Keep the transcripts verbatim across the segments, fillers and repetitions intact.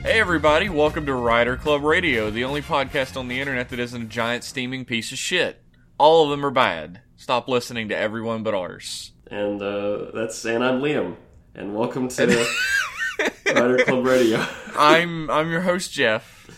Hey everybody, welcome to Rider Club Radio, the only podcast on the internet that isn't a giant steaming piece of shit. All of them are bad. Stop listening to everyone but ours. And uh, that's and I'm Liam, and welcome to Rider Club Radio. I'm I'm your host Jeff.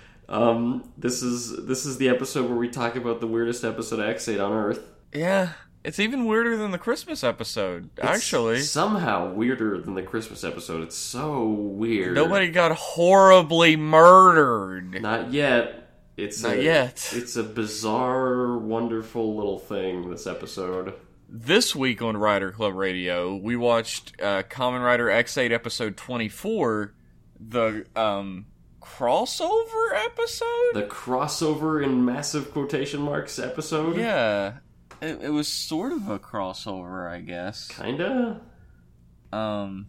Um, this is this is the episode where we talk about the weirdest episode of X eight on Earth. Yeah, it's even weirder than the Christmas episode. It's actually, somehow weirder than the Christmas episode. It's so weird. Nobody got horribly murdered. Not yet. It's Not a, yet. It's a bizarre, wonderful little thing. This episode. This week on Rider Club Radio, we watched uh, Kamen Rider X eight episode twenty-four, the um, crossover episode? The crossover in massive quotation marks episode? Yeah. It, it was sort of a crossover, I guess. Kinda? Um.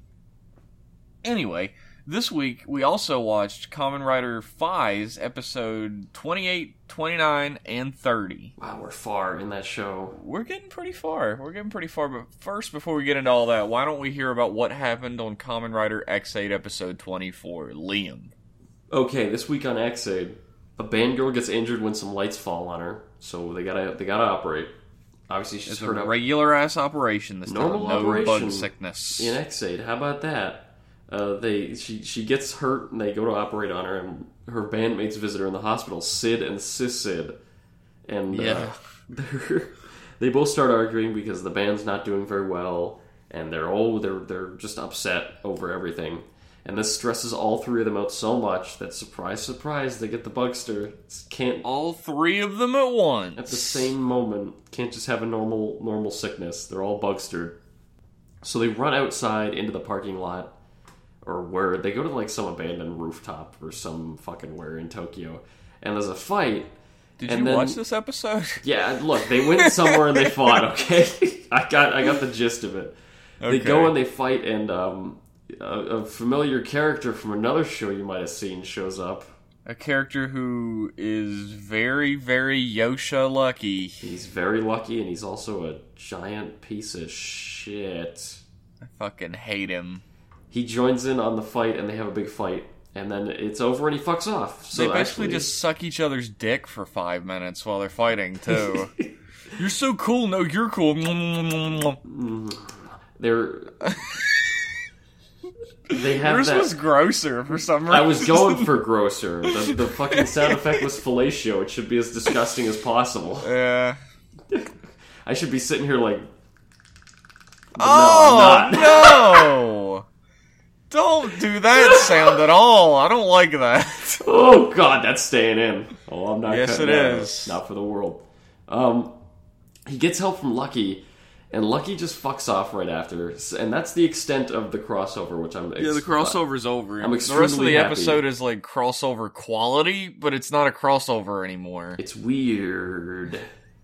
Anyway, this week we also watched Kamen Rider Fi's episode twenty-eight, twenty-nine, and thirty. Wow, we're far in that show. We're getting pretty far. We're getting pretty far, but first, before we get into all that, why don't we hear about what happened on Kamen Rider X eight episode twenty-four? Liam. Okay, this week on X eight, a band girl gets injured when some lights fall on her, so they gotta they gotta operate. Obviously, she's It's hurt a up. regular ass operation this Normal time. No operation bug sickness. In X eight, how about that? Uh, they she she gets hurt and they go to operate on her, and her bandmates visit her in the hospital, Sid and Sis Sid, and Yeah. uh, they both start arguing because the band's not doing very well, and they're oh they're they're just upset over everything. And this stresses all three of them out so much that, surprise, surprise, they get the bugster. Can't All three of them at once. at the same moment. Can't just have a normal normal sickness. They're all bugstered. So they run outside into the parking lot, or where they go to like some abandoned rooftop or some fucking where in Tokyo, and there's a fight. Did and you then, watch this episode? Yeah, look, they went somewhere and they fought. Okay, I got I got the gist of it. Okay. They go and they fight, and um. A, a familiar character from another show you might have seen shows up. A character who is very, very Yosha lucky. He's very lucky, and he's also a giant piece of shit. I fucking hate him. He joins in on the fight, and they have a big fight, and then it's over, and he fucks off. So they basically actually, just suck each other's dick for five minutes while they're fighting, too. You're so cool. No, you're cool. they're... They have Yours that... was grosser for some reason. I was going for grosser. The, the fucking sound effect was fellatio. It should be as disgusting as possible. Yeah. I should be sitting here like... But Oh, no! no! Don't do that sound at all. I don't like that. Oh, God, that's staying in. Oh, I'm not Yes, cutting it that out. is. Not for the world. Um, he gets help from Lucky, and Lucky just fucks off right after. And that's the extent of the crossover, which I'm... Yeah, the crossover's over. I'm The rest of extremely the happy. episode is like crossover quality, but it's not a crossover anymore. It's weird.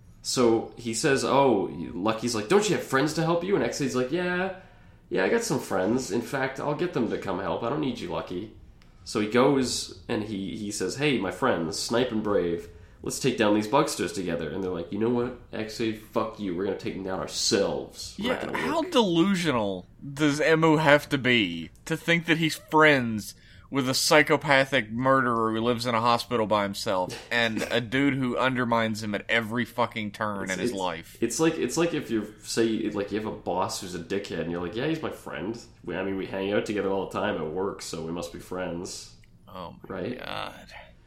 So he says, oh, Lucky's like, don't you have friends to help you? And X eight's like, yeah, yeah, I got some friends. In fact, I'll get them to come help. I don't need you, Lucky. So he goes and he, he says, hey, my friends, Snipe and Brave, let's take down these bugsters together. And they're like, you know what? X eight, fuck you. We're going to take them down ourselves. We're not Yeah, gonna how work." delusional does Emu have to be to think that he's friends with a psychopathic murderer who lives in a hospital by himself and a dude who undermines him at every fucking turn in his it's, life? It's like it's like if you say like you have a boss who's a dickhead and you're like, yeah, he's my friend. We, I mean, we hang out together all the time at work, so we must be friends, Oh my right? god.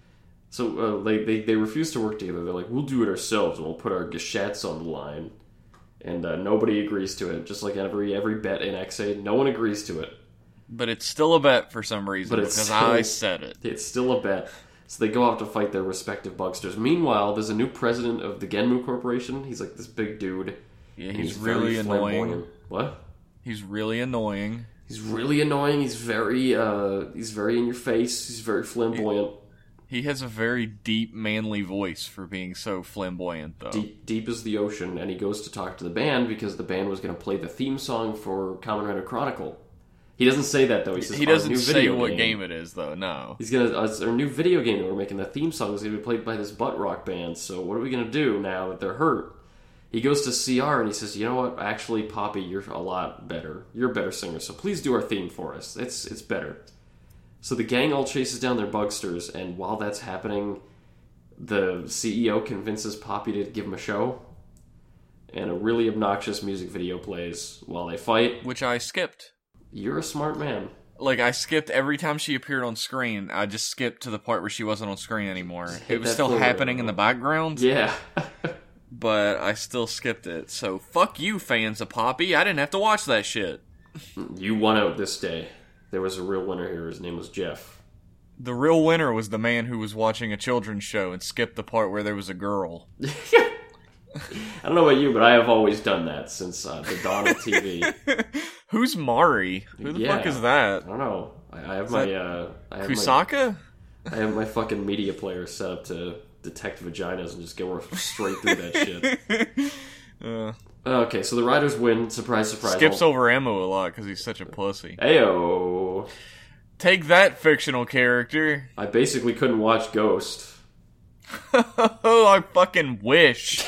So uh, they, they they refuse to work together. They're like, we'll do it ourselves, and we'll put our gashats on the line. And uh, nobody agrees to it. Just like every every bet in X eight, no one agrees to it. But it's still a bet for some reason But it's because still- I said it. It's still a bet. So they go out to fight their respective bugsters. Meanwhile, there's a new president of the Genmu Corporation. He's like this big dude. Yeah, and he's, very really annoying. flamboyant. What? He's really annoying. He's really annoying. He's very uh, he's very in your face. He's very flamboyant. He has a very deep, manly voice for being so flamboyant, though. Deep, deep as the ocean, and he goes to talk to the band because the band was going to play the theme song for Kamen Rider Chronicle. He doesn't say that though. He says He "Our doesn't new say video what game. game it is, though. No. He's gonna uh, it's our new video game that we're making. The theme song is gonna be played by this butt rock band. So what are we gonna do now that they're hurt? He goes to C R and he says, "You know what? Actually, Poppy, you're a lot better. You're a better singer. So please do our theme for us. It's it's better." So the gang all chases down their bugsters, and while that's happening, the C E O convinces Poppy to give him a show, and a really obnoxious music video plays while they fight. Which I skipped. You're a smart man. Like, I skipped every time she appeared on screen. I just skipped to the part where she wasn't on screen anymore. It was still happening in the background. Yeah. But I still skipped it. So, fuck you, fans of Poppy. I didn't have to watch that shit. You won out this day. There was a real winner here. His name was Jeff. The real winner was the man who was watching a children's show and skipped the part where there was a girl. I don't know about you, but I have always done that since uh, the dawn of T V. Who's Mari? Who the yeah, fuck is that? I don't know. I, I have is my uh, I have Kusaka? My, I have my fucking media player set up to detect vaginas and just go straight through that shit. uh, okay, so the Riders win. Surprise, surprise. Skips all... over Emu a lot because he's such a pussy. Ayo. Take that, fictional character. I basically couldn't watch Ghost. Oh, I fucking wish.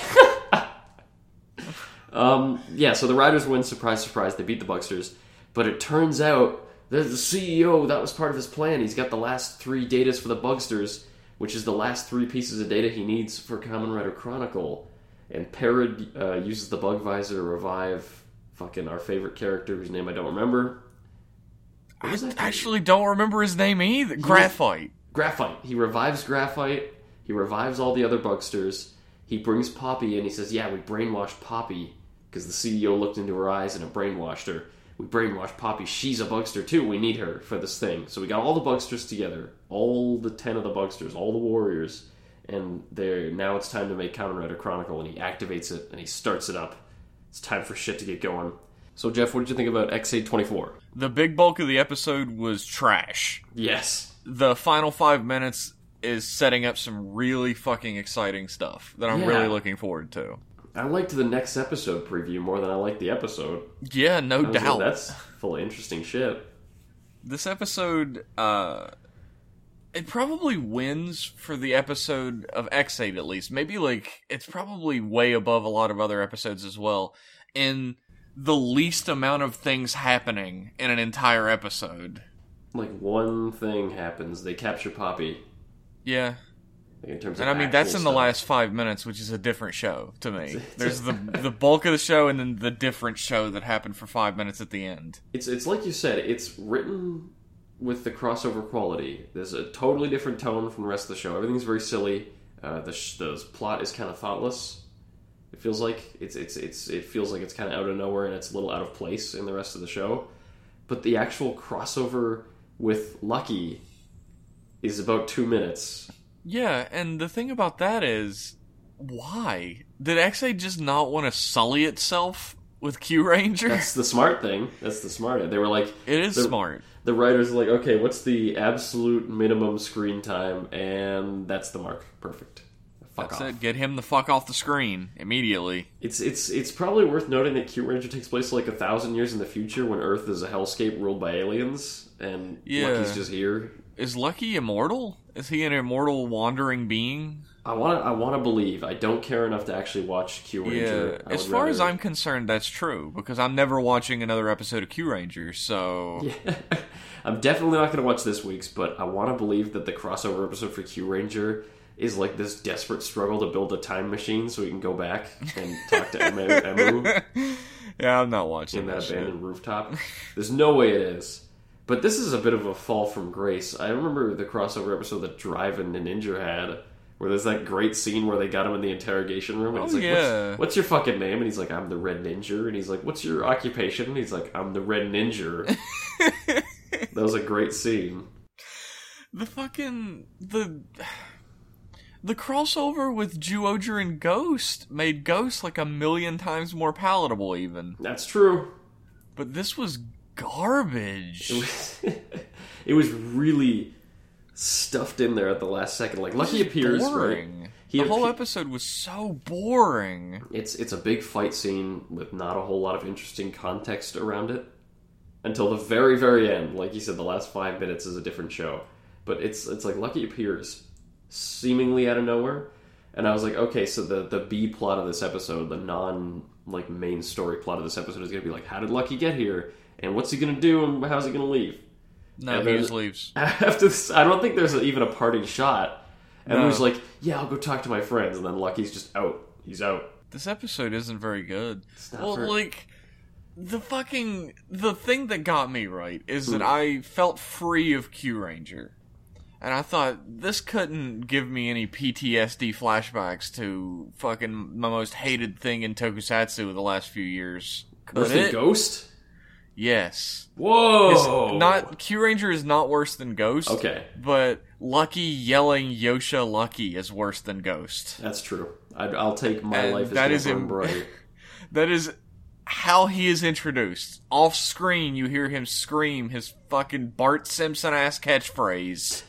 um, yeah, so the Riders win. Surprise, surprise. They beat the Bucksters. But it turns out that the C E O, that was part of his plan. He's got the last three datas for the Bugsters, which is the last three pieces of data he needs for Kamen Rider Chronicle. And Parad uh, uses the Bug Visor to revive fucking our favorite character, whose name I don't remember. I actually don't remember his name either. Graphite. Graphite. He revives Graphite. He revives all the other Bugsters. He brings Poppy in. He says, yeah, we brainwashed Poppy because the C E O looked into her eyes and it brainwashed her. We brainwashed Poppy. She's a Bugster too. We need her for this thing. So we got all the Bugsters together. All the ten of the Bugsters. All the warriors. And they're, now it's time to make Kamen Rider Chronicle. And he activates it and he starts it up. It's time for shit to get going. So, Jeff, what did you think about X eight twenty-four? The big bulk of the episode was trash. Yes. The final five minutes is setting up some really fucking exciting stuff that I'm yeah. really looking forward to. I liked the next episode preview more than I liked the episode. Yeah, no doubt. Like, that's full of interesting shit. This episode, uh... it probably wins for the episode of X eight, at least. Maybe, like, it's probably way above a lot of other episodes as well. In the least amount of things happening in an entire episode. Like, one thing happens. They capture Poppy. Yeah. Like in terms and of I mean, that's in stuff. the last five minutes, which is a different show to me. There's the the bulk of the show and then the different show that happened for five minutes at the end. It's it's like you said, it's written with the crossover quality. There's a totally different tone from the rest of the show. Everything's very silly. Uh, the sh- the plot is kind of thoughtless. It feels like it's it's it's it feels like it's kind of out of nowhere and it's a little out of place in the rest of the show. But the actual crossover with Lucky is about two minutes. Yeah, and the thing about that is, why? Did X eight just not want to sully itself with Q Ranger? That's the smart thing. That's the smart. They were like, it is the, smart. The writers are like, okay, what's the absolute minimum screen time? And that's the mark. Perfect. Fuck That's off. it. Get him the fuck off the screen immediately. It's it's it's probably worth noting that Q Ranger takes place like a thousand years in the future when Earth is a hellscape ruled by aliens, and yeah. Lucky's just here. Is Lucky immortal? Is he an immortal wandering being? I want to I want to believe. I don't care enough to actually watch Q Ranger. Yeah, as far rather... as I'm concerned, that's true, because I'm never watching another episode of Q Ranger, so... Yeah. I'm definitely not going to watch this week's, but I want to believe that the crossover episode for Q Ranger is like this desperate struggle to build a time machine so he can go back and talk to Emu. Emu yeah, I'm not watching in that, that abandoned shit. rooftop. There's no way it is. But this is a bit of a fall from grace. I remember the crossover episode that Drive and Ninja had, where there's that great scene where they got him in the interrogation room, and he's oh, like, yeah. what's, what's your fucking name? And he's like, I'm the Red Ninja. And he's like, what's your occupation? And he's like, I'm the Red Ninja. That was a great scene. The fucking... The... The crossover with Zyuohger and Ghost made Ghost like a million times more palatable, even. That's true. But this was garbage. It was, it was really stuffed in there at the last second. Like, Lucky appears, boring. right? He the appe- whole episode was so boring. It's it's a big fight scene with not a whole lot of interesting context around it. Until the very, very end. Like you said, the last five minutes is a different show. But it's it's like Lucky appears seemingly out of nowhere. And I was like, okay, so the, the B plot of this episode, the non like main story plot of this episode is going to be like, how did Lucky get here? And what's he going to do and how's he going to leave? No, and he then just leaves. After this, I don't think there's even a parting shot. And No. Moo's like, yeah, I'll go talk to my friends. And then Lucky's just out. He's out. This episode isn't very good. It's not Well, very- like, the fucking... The thing that got me, right, is that Hmm. I felt free of Q Ranger. And I thought, this couldn't give me any P T S D flashbacks to fucking my most hated thing in Tokusatsu the last few years. Could Worse than it? Ghost? Yes. Whoa! It's not Q Ranger is not worse than Ghost. Okay, But Lucky yelling Yosha Lucky is worse than Ghost. that's true. I'd, I'll take my And life as that that is is im- bright. That is how he is introduced. Off screen, you hear him scream his fucking Bart Simpson ass catchphrase.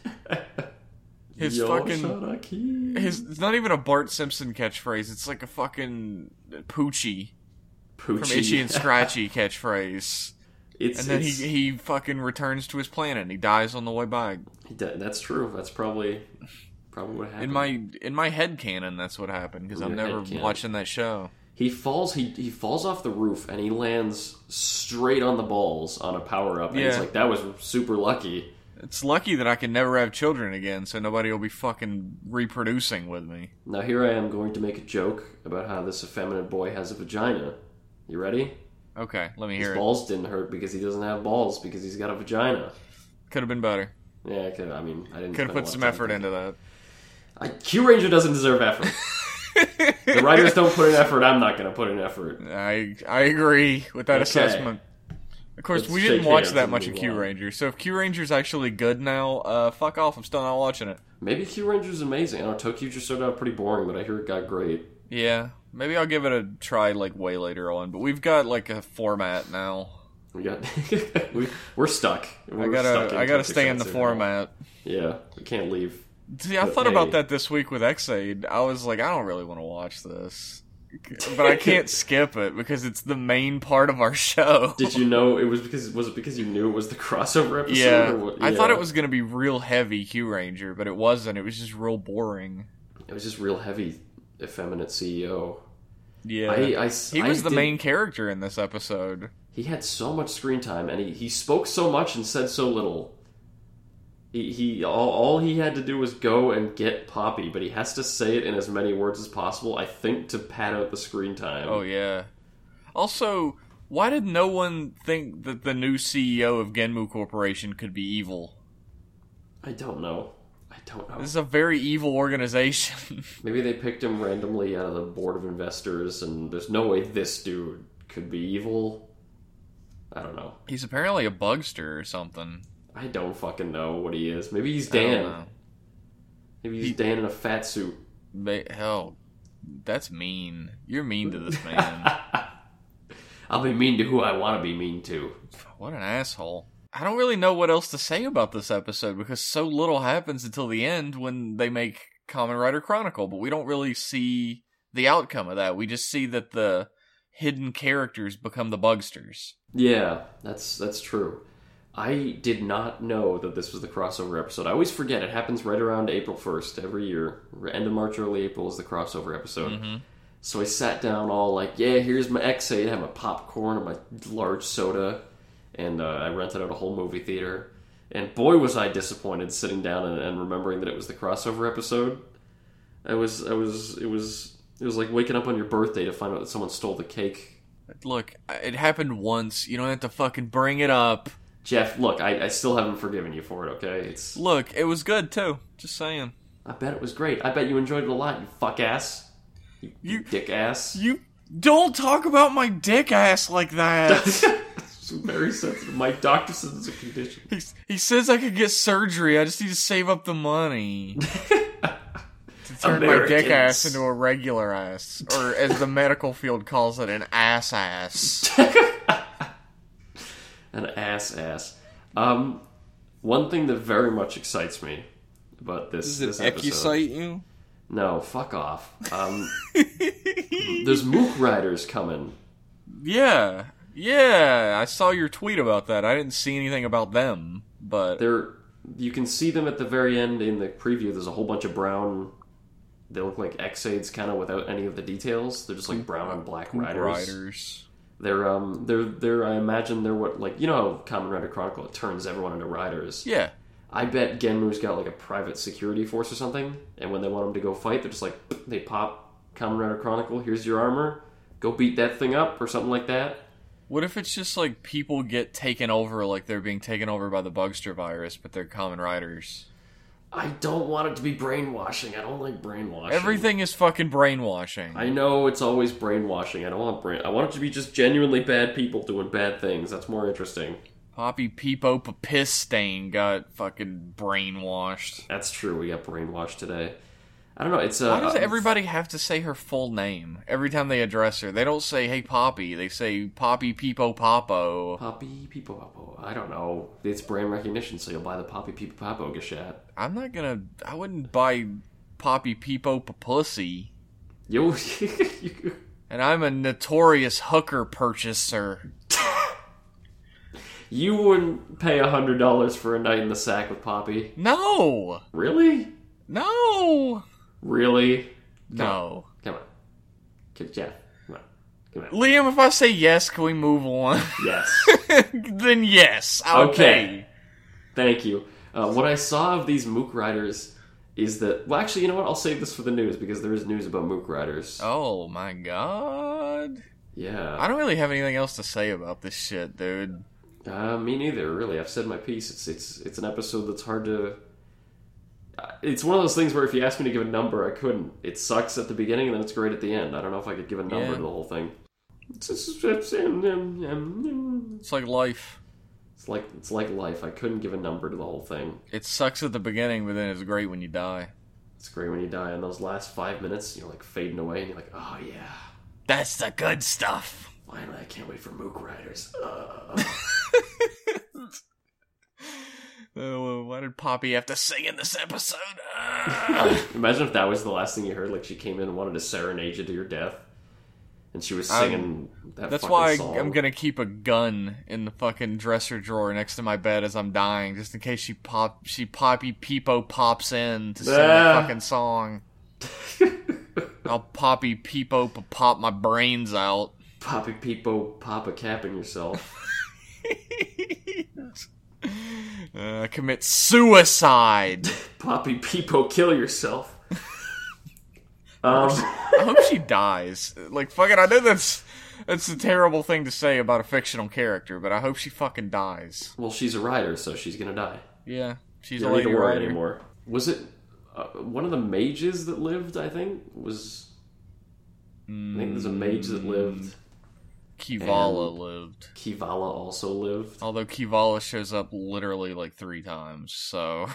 His fucking Yosharaki. his it's not even a Bart Simpson catchphrase. It's like a fucking Poochie from Poochie. Itchy and Scratchy catchphrase. It's, And then he it's, he fucking returns to his planet and he dies on the way back. he d- that's true. That's probably probably what happened. In my in my head canon, that's what happened because In I'm your never headcanon. watching that show. He falls. He he falls off the roof and he lands straight on the balls on a power up. And Yeah. he's like, "That was super lucky." It's lucky that I can never have children again, so nobody will be fucking reproducing with me. Now here I am going to make a joke about how this effeminate boy has a vagina. You ready? Okay, let me His hear it. balls didn't hurt because he doesn't have balls because he's got a vagina. Could have been better. Yeah, I, could, I mean, I didn't. Could have spend a put lot some of time effort thinking. into that. I, Q Ranger doesn't deserve effort. The writers don't put in effort. I'm not going to put in effort. I I agree with that Okay. assessment. Of course, Let's we didn't shake watch hands that and much of move Q on. Ranger, so if Q Ranger's actually good now, uh, fuck off. I'm still not watching it. Maybe Q Ranger's amazing. I know Tokyo just started out pretty boring, but I hear it got great. Yeah, maybe I'll give it a try like way later on. But we've got like a format now. We got we, we're stuck. We're I gotta stuck in I gotta stay in the Tokusatsu now. format. Yeah, we can't leave. See, I But thought hey. about that this week with X-Aid. I was like, I don't really want to watch this. But I can't skip it because it's the main part of our show. Did you know it was because was it because you knew it was the crossover episode? Yeah. or what? I thought Yeah. it was going to be real heavy Q Ranger, but it wasn't. It was just real boring. It was just real heavy, effeminate C E O. Yeah. I, I, he I was the did- main character in this episode. He had so much screen time, and he, he spoke so much and said so little. He, he all, all he had to do was go and get Poppy, but he has to say it in as many words as possible, I think, to pad out the screen time. Oh, yeah. Also, why did no one think that the new C E O of Genmu Corporation could be evil? I don't know. I don't know. This is a very evil organization. Maybe they picked him randomly out of the board of investors, and there's no way this dude could be evil. I don't know. He's apparently a bugster or something. I don't fucking know what he is. Maybe he's I don't Dan. know. Maybe he's He- Dan in a fat suit. Ba- Hell, that's mean. You're mean to this man. I'll be mean to who I want to be mean to. What an asshole. I don't really know what else to say about this episode because so little happens until the end when they make Kamen Rider Chronicle, but we don't really see the outcome of that. We just see that the hidden characters become the bugsters. Yeah, that's that's true. I did not know that this was the crossover episode. I always forget it happens right around April first every year. End of March, early April is the crossover episode. Mm-hmm. So I sat down all like, yeah, here's my X-Aid. I have my popcorn and my large soda. And uh, I rented out a whole movie theater. And boy, was I disappointed sitting down and, and remembering that it was the crossover episode. I was, I was, it was, it was like waking up on your birthday to find out that someone stole the cake. Look, it happened once. You don't have to fucking bring it up. Jeff, look, I, I still haven't forgiven you for it, okay? It's. Look, it was good too. Just saying. I bet it was great. I bet you enjoyed it a lot, you fuck ass. You, you You- dick ass. You don't talk about my dick ass like that. It's very sensitive. My doctor says it's a condition. he, he says I could get surgery. I just need to save up the money. To turn my dick Americans. ass into a regular ass. Or as the medical field calls it, an ass ass. An ass ass. Um, one thing that very much excites me about this, this episode. you? No, fuck off. Um, there's Mook Riders coming. Yeah. Yeah. I saw your tweet about that. I didn't see anything about them. But They're you can see them at the very end in the preview. There's a whole bunch of brown. They look like X-Aids, kind of without any of the details. They're just like brown and black riders. riders. They're um they're they're I imagine they're what like you know how Kamen Rider Chronicle it turns everyone into riders. Yeah. I bet Genmu's got like a private security force or something, and when they want them to go fight, they're just like they pop Kamen Rider Chronicle. Here's your armor. Go beat that thing up or something like that. What if it's just like people get taken over, like they're being taken over by the Bugster virus, but they're Kamen Riders? I don't want it to be brainwashing. I don't like brainwashing. Everything is fucking brainwashing. I know it's always brainwashing. I don't want brain. I want it to be just genuinely bad people doing bad things. That's more interesting. Poppy Peepo Piss Stain got fucking brainwashed. That's true. We got brainwashed today. I don't know. It's uh, Why does everybody have to say her full name every time they address her? They don't say, "Hey Poppy." They say, "Poppy Peepo Popo." Poppy Peepo Popo. I don't know. It's brand recognition, so you'll buy the Poppy Peepo Popo Gashat. I'm not gonna. I wouldn't buy Poppy Peepo Pussy. You. And I'm a notorious hooker purchaser. You wouldn't pay a hundred dollars for a night in the sack with Poppy. No. Really? No. Really? Come No. On. Come on. Come, Jeff. Come on. Come on. Liam, if I say yes, can we move on? Yes. Then yes. Okay. Okay. Thank you. Uh, what I saw of these Mook Riders is that... Well, actually, you know what? I'll save this for the news, because there is news about Mook Riders. Oh, my God. Yeah. I don't really have anything else to say about this shit, dude. Uh, me neither, really. I've said my piece. It's it's it's an episode that's hard to... It's one of those things where if you asked me to give a number, I couldn't. It sucks at the beginning, and then it's great at the end. I don't know if I could give a number Yeah. to the whole thing. It's, it's, it's, It's like life. it's like it's like life. I couldn't give a number to the whole thing. It sucks at the beginning, but then it's great when you die. It's great when you die. In those last five minutes, you're like fading away, and you're like, oh yeah, That's the good stuff. finally, I can't wait for Mook Riders. Uh. Oh, why did Poppy have to sing in this episode? Ah. Imagine if that was the last thing you heard. Like she came in and wanted to serenade you to your death, and she was singing I'm, that. That's fucking why song. I'm gonna keep a gun in the fucking dresser drawer next to my bed as I'm dying, just in case she pop, she Poppy Peepo pops in to sing the Ah. fucking song. I'll Poppy Peepo pop my brains out. Poppy Peepo Papa capping yourself. Uh, commit suicide. Poppy Peepo kill yourself. um, I hope she dies. Like, fucking, I know that's that's a terrible thing to say about a fictional character, but I hope she fucking dies. well, she's a rider, so she's gonna die. Yeah, she's You a don't need lady to worry rider. anymore. Was it uh, one of the mages that lived? I think was. I think there's a mage that lived. Kivala And- lived. Kivala also lived. Although Kivala shows up literally like three times, so...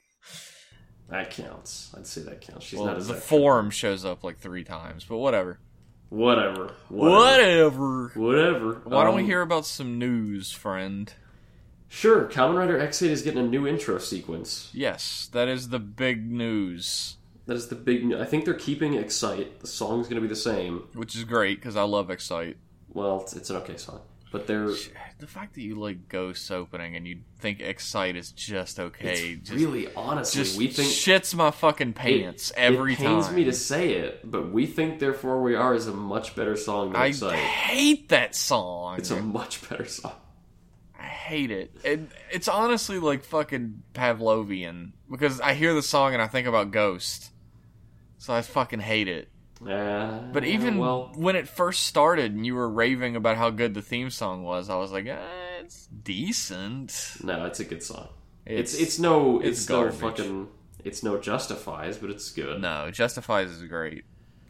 That counts. I'd say that counts. She's well, not the as form shows up like three times, but whatever. Whatever. Whatever. Whatever. Why don't we Um, hear about some news, friend? Sure, Kamen Rider X eight is getting a new intro sequence. Yes, that is the big news. That is the big... I think they're keeping Excite. The song's going to be the same. Which is great, because I love Excite. Well, it's, it's an okay song. But they're... The fact that you like Ghost opening and you think Excite is just okay, It's just, really, honestly, just we think... shits my fucking pants it, every it pains time. me to say it, but we think Therefore We Are is a much better song than I Excite. hate that song. It's a much better song. I hate it. it. It's honestly like fucking Pavlovian, because I hear the song and I think about Ghost. So I fucking hate it. Uh, But even well, when it first started and you were raving about how good the theme song was, I was like, eh, it's decent. no, it's a good song. It's It's, it's, no it's, it's no garbage. fucking it's no Justifies, but it's good. no, Justifies is great.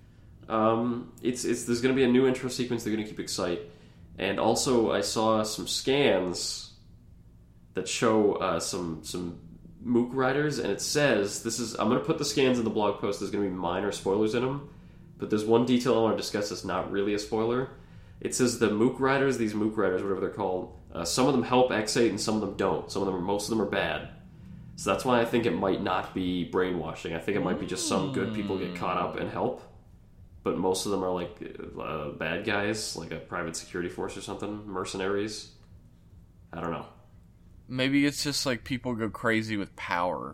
Um, it's it's there's going to be a new intro sequence. They're going to keep Excite, and also I saw some scans that show uh, some some Mook Riders, and it says this is. I'm going to put the scans in the blog post. There's going to be minor spoilers in them, but there's one detail I want to discuss that's not really a spoiler. It says the Mook Riders, these Mook Riders, whatever they're called, uh, some of them help X eight and some of them don't. Some of them, are, most of them are bad. So that's why I think it might not be brainwashing. I think it might be just some good people get caught up and help. But most of them are like uh, bad guys, like a private security force or something, mercenaries. I don't know. Maybe it's just like people go crazy with power.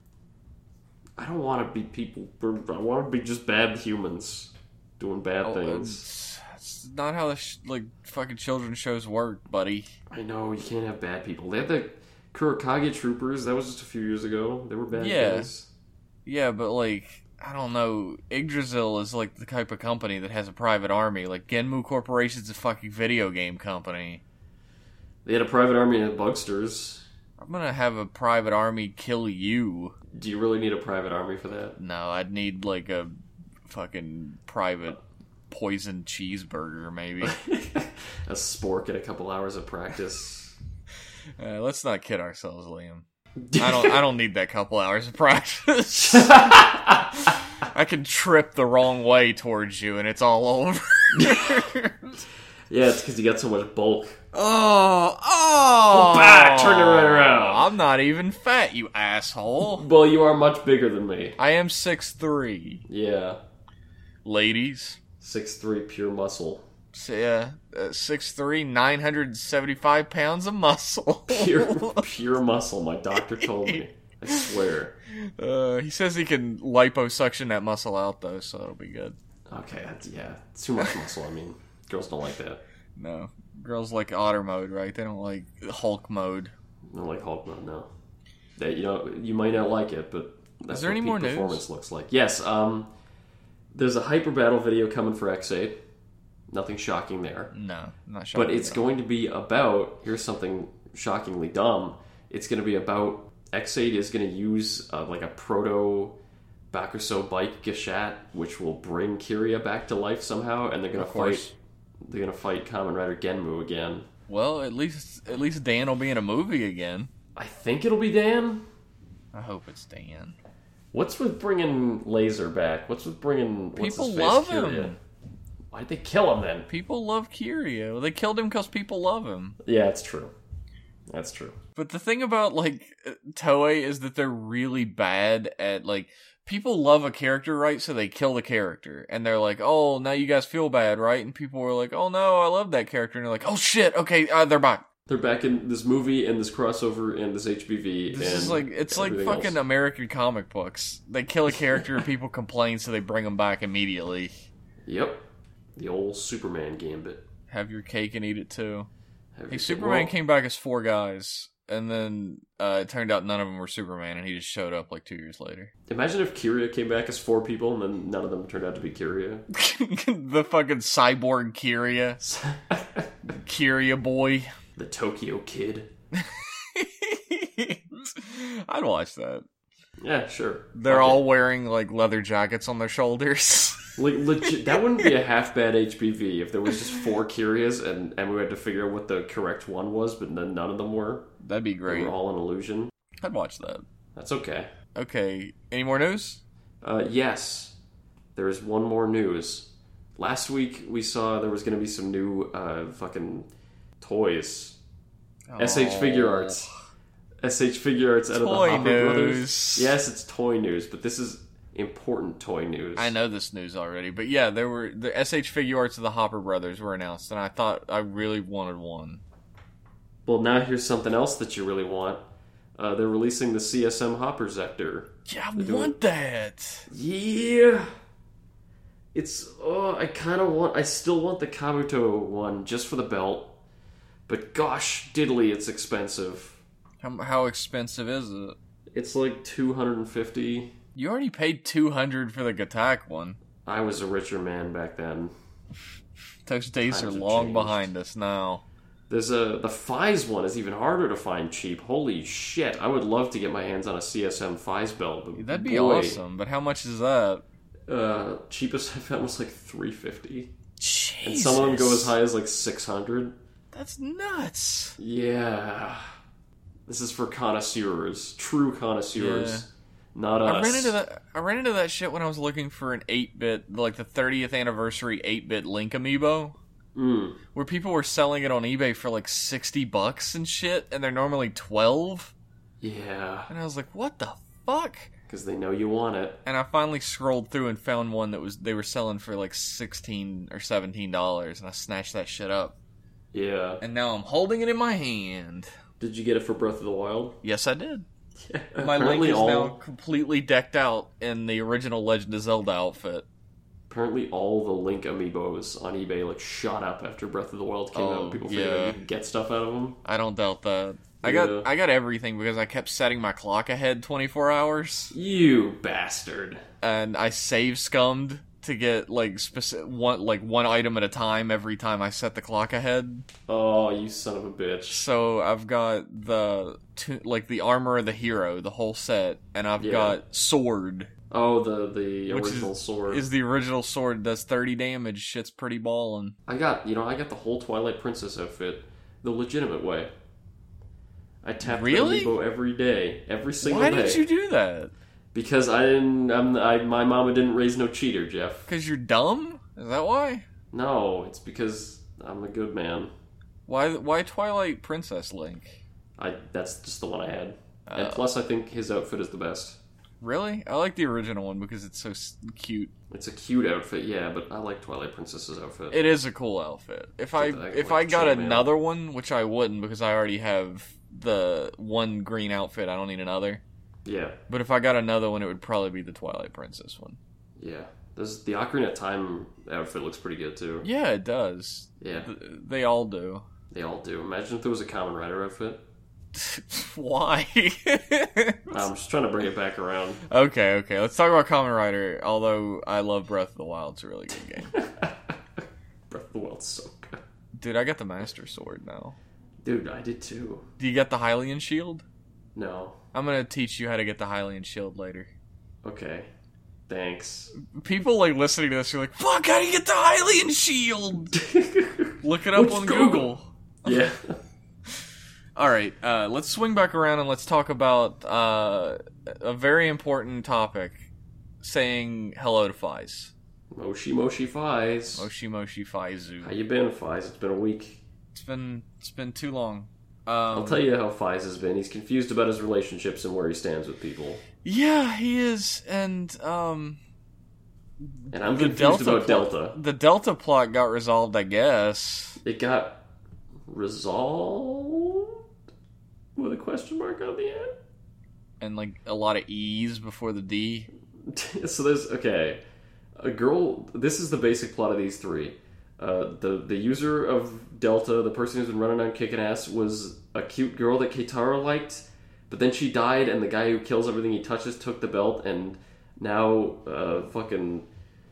I don't want to be people. I want to be just bad humans doing bad Oh, things. it's- It's not how the sh- like fucking children's shows work, buddy. I know, you can't have bad people. They had the Kurokage Troopers, that was just a few years ago. They were bad Yeah. guys. Yeah, but like, I don't know. Yggdrasil is like the type of company that has a private army. Like, Genmu Corporation's a fucking video game company. They had a private army of bugsters. I'm gonna have a private army kill you. Do you really need a private army for that? No, I'd need like a fucking private poison cheeseburger, maybe. A spork and a couple hours of practice. Uh, let's not kid ourselves, Liam. I don't. I don't need that couple hours of practice. I can trip the wrong way towards you, and it's all over. Yeah, it's because you got so much bulk. Oh, oh! Go back, turn it right around. I'm not even fat, you asshole. Well, you are much bigger than me. I am six three. Yeah. Ladies. six three pure muscle. So, yeah, uh, six three, nine hundred seventy-five pounds of muscle. Pure, pure muscle, my doctor told me. I swear. Uh, he says he can liposuction that muscle out, though, so it'll be good. Okay, that's, yeah. It's too much muscle, I mean. Girls don't like that. No. Girls like otter mode, right? They don't like Hulk mode. I don't like Hulk mode, no. That, you know, you might not like it, but that's Is there what any peak more news? performance looks like. Yes, um, there's a hyper battle video coming for X eight. Nothing shocking there. No, not sure. But it's going to be about, here's something shockingly dumb, it's going to be about, X eight is going to use uh, like a proto Bakuso bike Gashat, which will bring Kiria back to life somehow, and they're going to fight, they're going to fight Kamen Rider Genmu again. Well, at least at least Dan will be in a movie again. I think it'll be Dan. I hope it's Dan. What's with bringing Laser back? What's with bringing what's People his face, love Kiria? him. Why'd they kill him then? People love Kiria. Well, they killed him because people love him. Yeah, it's true. That's true. But the thing about, like, Toei is that they're really bad at, like, people love a character, right? So they kill the character. And they're like, oh, now you guys feel bad, right? And people were like, oh no, I love that character. And they're like, oh shit, okay, uh, they're back. They're back in this movie and this crossover and this H B V. This and is like, it's like everything fucking else. American comic books. They kill a character and people complain, so they bring them back immediately. Yep. The old Superman gambit. Have your cake and eat it too. Have Hey, you- Superman well, came back as four guys, and then uh, it turned out none of them were Superman, and he just showed up like two years later. Imagine if Kiria came back as four people and then none of them turned out to be Kiria. The fucking cyborg Kiria. Kiria boy. The Tokyo Kid. I'd watch that. Yeah, sure. They're Okay. all wearing like leather jackets on their shoulders. Like, legit, that wouldn't be a half bad H B V if there was just four Kirias and, and we had to figure out what the correct one was, but then none of them were. That'd be They great. were all an illusion. I'd watch that. That's okay. Okay, any more news? Uh, yes, there is one more news. Last week we saw there was going to be some new uh, fucking toys. S H Figure Arts. S H Figure Arts out of the Toy Hopper news. Brothers. Yes, it's toy news, but this is important toy news. I know this news already, but yeah, there were the S H Figure Arts of the Hopper Brothers were announced, and I thought I really wanted one. Well, now here's something else that you really want. Uh, they're releasing the C S M Hopper Zector. Yeah, I They're doing- want that. Yeah. It's, oh, I kind of want, I still want the Kabuto one just for the belt. But gosh, diddly, it's expensive. How, how expensive is it? It's like two hundred fifty. You already paid two hundred for the Gattack one. I was a richer man back then. Those days are Times have long changed. behind us now. There's a, the Fies one is even harder to find cheap. Holy shit, I would love to get my hands on a C S M Fies belt. But That'd be boy, awesome, but how much is that? Uh, cheapest I found was like three fifty. Jesus. And some of them go as high as like six hundred. That's nuts. Yeah. This is for connoisseurs. True connoisseurs. Yeah. Not us. I ran into that. I ran into that shit when I was looking for an eight bit, like the thirtieth anniversary eight bit Link amiibo, Mm. where people were selling it on eBay for like sixty bucks and shit, and they're normally twelve. Yeah. And I was like, what the fuck? Because they know you want it. And I finally scrolled through and found one that was they were selling for like sixteen or seventeen dollars, and I snatched that shit up. Yeah. And now I'm holding it in my hand. Did you get it for Breath of the Wild? Yes, I did. Yeah. My Link Apparently is all, now completely decked out in the original Legend of Zelda outfit. apparently all the Link amiibos on eBay like shot up after Breath of the Wild came Oh, out. People figured yeah. out you could get stuff out of them. I don't doubt that. I Yeah. got I got everything because I kept setting my clock ahead twenty-four hours, You bastard. and I save scummed to get like specific one like one item at a time every time I set the clock ahead. Oh, you son of a bitch. So I've got the two, like the armor of the hero, the whole set, and I've Yeah. got sword. Oh, the the Which original is, sword. is the original sword, does thirty damage. Shit's pretty ballin'. I got, you know, I got the whole Twilight Princess outfit the legitimate way. I tapped Really? the amiibo every day, every single Why day. did you do that? Because I didn't. I'm. I, my mama didn't raise no cheater, Jeff. Because you're dumb? Is that why? No, it's because I'm a good man. Why Why Twilight Princess Link? I. That's just the one I had. And Uh, plus, I think his outfit is the best. Really? I like the original one because it's so s- cute. It's a cute outfit, yeah, but I like Twilight Princess's outfit. It is a cool outfit. If I Like- if like I got chainmail. another one, which I wouldn't because I already have the one green outfit, I don't need another. Yeah, But if I got another one, it would probably be the Twilight Princess one. yeah. There's, the Ocarina of Time outfit looks pretty good too. Yeah, it does. Yeah, Th- They all do. they all do. Imagine if there was a Kamen Rider outfit. Why? I'm just trying to bring it back around. Okay, okay. Let's talk about Kamen Rider. Although I love Breath of the Wild, it's a really good game. Breath of the Wild's so good. Dude, I got the Master Sword now. Dude, I did too. Do you get the Hylian Shield? No. I'm gonna teach you how to get the Hylian Shield later. Okay. Thanks. People like listening to this are like, "Fuck, how do you get the Hylian Shield?" Look it up Let's on go. Google. Yeah. All right, uh, let's swing back around and let's talk about uh, a very important topic: saying hello to Fies. Moshi Moshi Fies. Moshi Moshi Faizu. How you been, Fies? It's been a week. It's been it's been too long. Um, I'll tell you how Fies has been. He's confused about his relationships and where he stands with people. Yeah, he is, and um, And I'm the confused Delta about plot- Delta. The Delta plot got resolved, I guess. It got resolved with a question mark on the end. And like a lot of E's before the D. So there's okay, a girl. This is the basic plot of these three. Uh, the the user of Delta, the person who's been running around kicking ass, was a cute girl that Keitaro liked, but then she died, and the guy who kills everything he touches took the belt, and now uh, fucking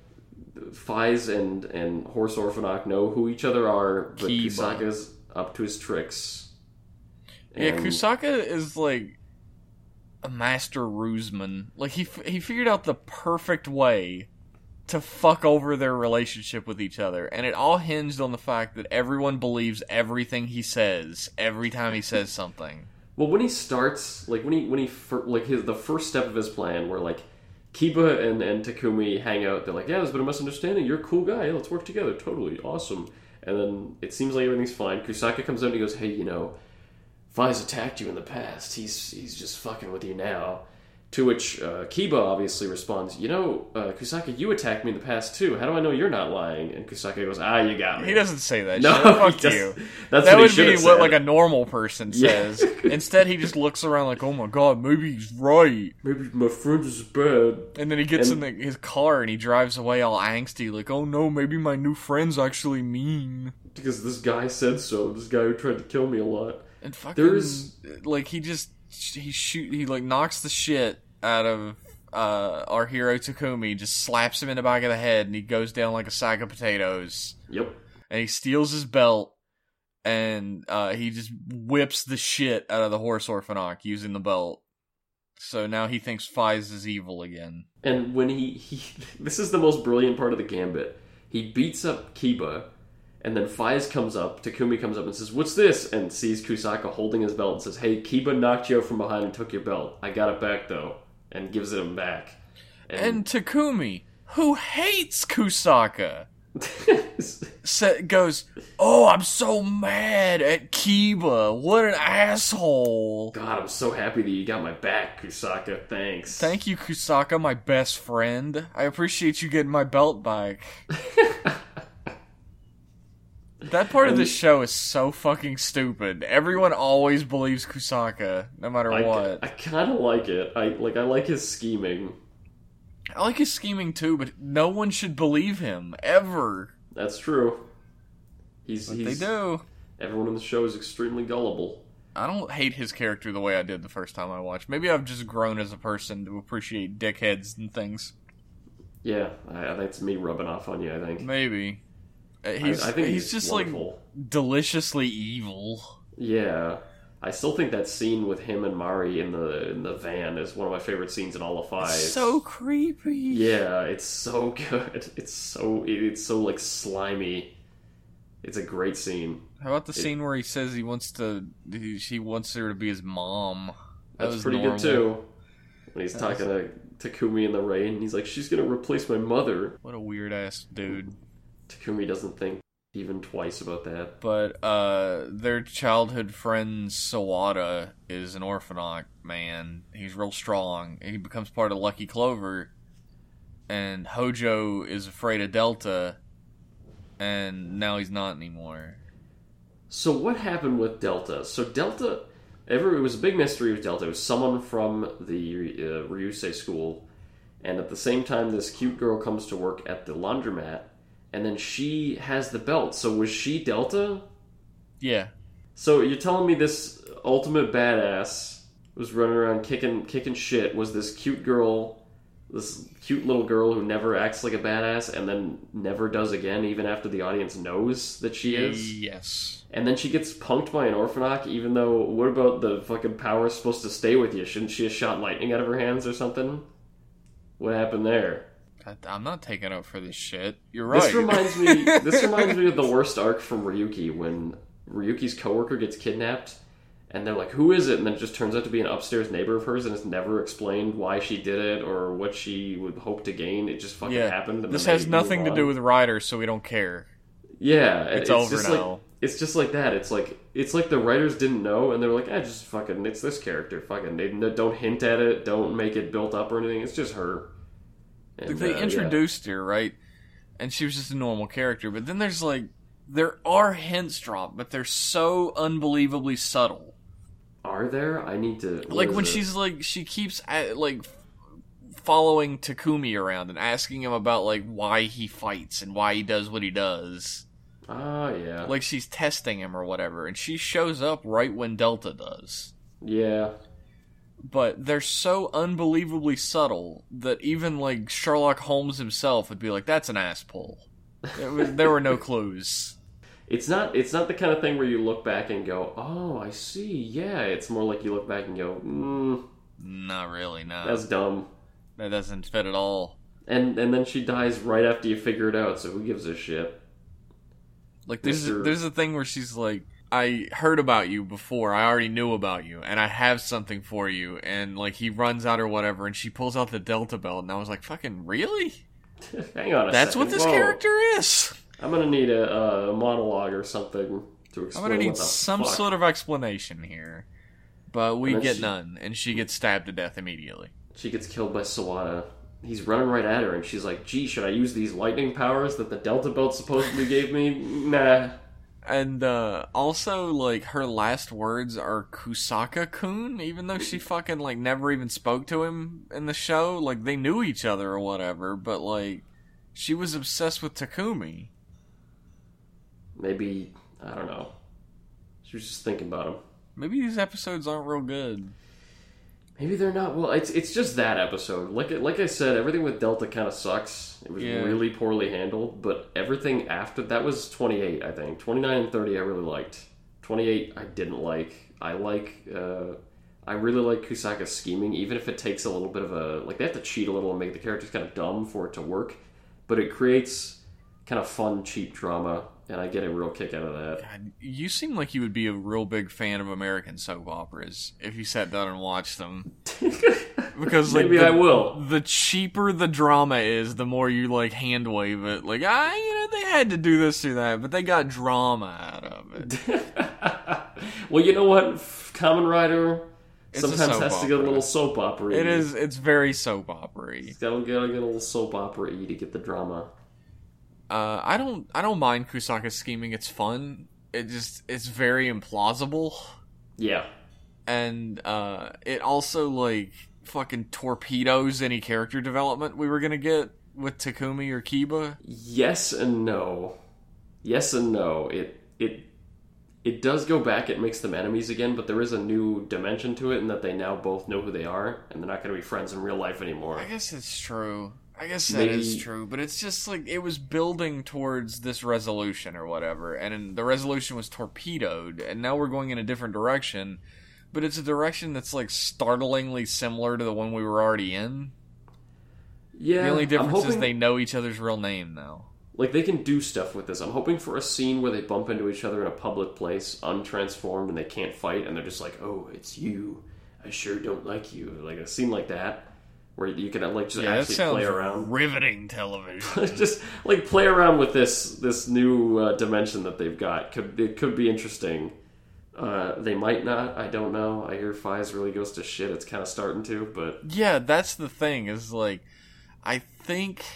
Fies and and Horse Orphanok know who each other are, but Kiba. Kusaka's up to his tricks. Yeah, And- Kusaka is like a master ruseman. Like he f- he figured out the perfect way to fuck over their relationship with each other, and it all hinged on the fact that everyone believes everything he says every time he says something. Well, when he starts, like when he when he fir- like his the first step of his plan, where like Kiba and and Takumi hang out, they're like, yeah, there's been a misunderstanding. You're a cool guy. Let's work together. Totally awesome. And then it seems like everything's fine. Kusaka comes out and he goes, hey, you know, Fies attacked you in the past. He's he's just fucking with you now. To which uh, Kiba obviously responds, you know, uh, Kusaka, you attacked me in the past too. How do I know you're not lying? And Kusaka goes, ah, you got me. He doesn't say that No, shit. he Fuck does- you. That's That what would he should be have what said. like a normal person Yeah. says. Instead, he just looks around like, "Oh my god, maybe he's right." Maybe my friend is bad. And then he gets And- in the, his car and he drives away all angsty, like, "Oh no, maybe my new friend's actually mean." Because this guy said so. This guy who tried to kill me a lot. And fucking, There's- like, he just he shoot he like knocks the shit out of uh, our hero Takumi, just slaps him in the back of the head, and he goes down like a sack of potatoes. Yep. And he steals his belt, and uh, he just whips the shit out of the Horse Orphanok using the belt. So now he thinks Fies is evil again. And when he, he... This is the most brilliant part of the gambit. He beats up Kiba, and then Fies comes up, Takumi comes up and says, what's this? And sees Kusaka holding his belt and says, hey, Kiba knocked you out from behind and took your belt. I got it back, though. And gives it him back. And Takumi, who hates Kusaka, sa- goes, "Oh, I'm so mad at Kiba. What an asshole." God, I'm so happy that you got my back, Kusaka. Thanks. Thank you, Kusaka, my best friend. I appreciate you getting my belt back. That part of the show is so fucking stupid. Everyone always believes Kusaka, no matter I, what. I kind of like it. I like. I like his scheming. I like his scheming too, but no one should believe him ever. That's true. He's, But he's they do. Everyone in the show is extremely gullible. I don't hate his character the way I did the first time I watched. Maybe I've just grown as a person to appreciate dickheads and things. Yeah, I, that's me rubbing off on you, I think. Maybe. Uh, He's I, I think he's, he's just wonderful. like deliciously evil. Yeah. I still think that scene with him and Mari in the in the van is one of my favorite scenes in all of Five. It's so creepy. Yeah, it's so good. It's so it's so like slimy. It's a great scene. How about the It- scene where he says he wants to he, he wants her to be his mom? That That's was pretty normal. good too. When he's That talking to Takumi in the rain, he's like, "She's gonna replace my mother." What a weird ass dude. Takumi doesn't think even twice about that. But uh, their childhood friend Sawada is an orphanoc man. He's real strong. And he becomes part of Lucky Clover. And Hojo is afraid of Delta. And now he's not anymore. So what happened with Delta? So Delta, ever it was a big mystery with Delta. It was someone from the uh, Ryusei school, and at the same time, this cute girl comes to work at the laundromat, and then she has the belt. So was she Delta? Yeah. So you're telling me this ultimate badass was running around kicking kicking shit was this cute girl, this cute little girl who never acts like a badass and then never does again, even after the audience knows that she is? Yes. And then she gets punked by an orphanoc, even though, what about the fucking power supposed to stay with you? Shouldn't she have shot lightning out of her hands or something? What happened there? I, I'm not taking up for this shit. You're right. This reminds me This reminds me of the worst arc from Ryuki, when Ryuki's coworker gets kidnapped, and they're like, "Who is it?" And then it just turns out to be an upstairs neighbor of hers, and it's never explained why she did it or what she would hope to gain. It just fucking Yeah. happened. And This then has they nothing move to on. do with Ryder, so we don't care. Yeah, It's it's, over just now. Like, it's just like that. It's like it's like the writers didn't know, and they're like, "Ah, just fucking, it's this character. Fucking, they no- don't hint at it, don't make it built up or anything. It's just her." And, Like, they uh, introduced her, right? And she was just a normal character. But then there's, like, there are hints dropped, but they're so unbelievably subtle. yeah. Are there? I need to. what Like, is when it? she's, like, she keeps, at, like, following Takumi around and asking him about, like, why he fights and why he does what he does. Ah, yeah, Like, she's testing him or whatever. And she shows up right when Delta does. yeah. But they're so unbelievably subtle that even, like, Sherlock Holmes himself would be like, that's an ass pull. There, was, there were no clues. It's not. It's not the kind of thing where you look back and go, "Oh, I see." Yeah, it's more like you look back and go, mm, Not really, no. "That's dumb." That doesn't fit at all. And and then she dies right after you figure it out. So who gives a shit? Like, there's, Mister there's a thing where she's like, I heard about you before, I already knew about you, and I have something for you, and, like, he runs out or whatever, and she pulls out the Delta belt, and I was like, fucking, really? Hang on a That's second. what this Whoa. character is? I'm gonna need a, a monologue or something to I'm explain. gonna need what the some fuck. sort of explanation here. But we And then get she- none, and she gets stabbed to death immediately. She gets killed by Sawada. He's running right at her, and she's like, "Gee, should I use these lightning powers that the Delta Belt supposedly gave me?" Nah. And uh, also, like, her last words are Kusaka-kun, even though she fucking, like, never even spoke to him in the show. Like, they knew each other or whatever, but, like, she was obsessed with Takumi. Maybe I don't know. She was just thinking about him. Maybe these episodes aren't real good. Maybe they're not. Well, it's it's just that episode. Like like I said, everything with Delta kind of sucks. It was Yeah. really poorly handled. But everything after that was twenty-eight, I think. twenty-nine and thirty, I really liked. twenty-eight, I didn't like. I like. Uh, I really like Kusaka's scheming, even if it takes a little bit of a like they have to cheat a little and make the characters kind of dumb for it to work. But it creates kind of fun, cheap drama, and I get a real kick out of that. God, you seem like you would be a real big fan of American soap operas if you sat down and watched them. Because like Maybe the, I will. The cheaper the drama is, the more you like hand wave it. Like, ah, you know, they had to do this or that, but they got drama out of it. Well, you know what? Kamen Rider It's a sometimes soap has to get a opera. little soap opera. It is. It's very soap opera-y. It's gotta, gotta get a little soap opera y to get the drama. Uh, I don't. I don't mind Kusaka's scheming. It's fun. It just. It's very implausible. Yeah. And uh, it also, like, fucking torpedoes any character development we were gonna get with Takumi or Kiba? Yes and no. Yes and no. It it it does go back. It makes them enemies again, but there is a new dimension to it in that they now both know who they are, and they're not going to be friends in real life anymore. I guess it's true. I guess that Maybe... is true, but it's just like it was building towards this resolution or whatever, and the resolution was torpedoed, and now we're going in a different direction, but it's a direction that's like startlingly similar to the one we were already in. Yeah, the only difference hoping... is they know each other's real name now. Like, they can do stuff with this. I'm hoping for a scene where they bump into each other in a public place, untransformed, and they can't fight, and they're just like, oh, it's you. I sure don't like you. Like, a scene like that, where you can, like, just yeah, actually that sounds play around. Riveting television. Just, like, play around with this this new uh, dimension that they've got. Could It could be interesting. Uh, they might not. I don't know. I hear Fies really goes to shit. It's kind of starting to, but... Yeah, that's the thing, is, like, I think...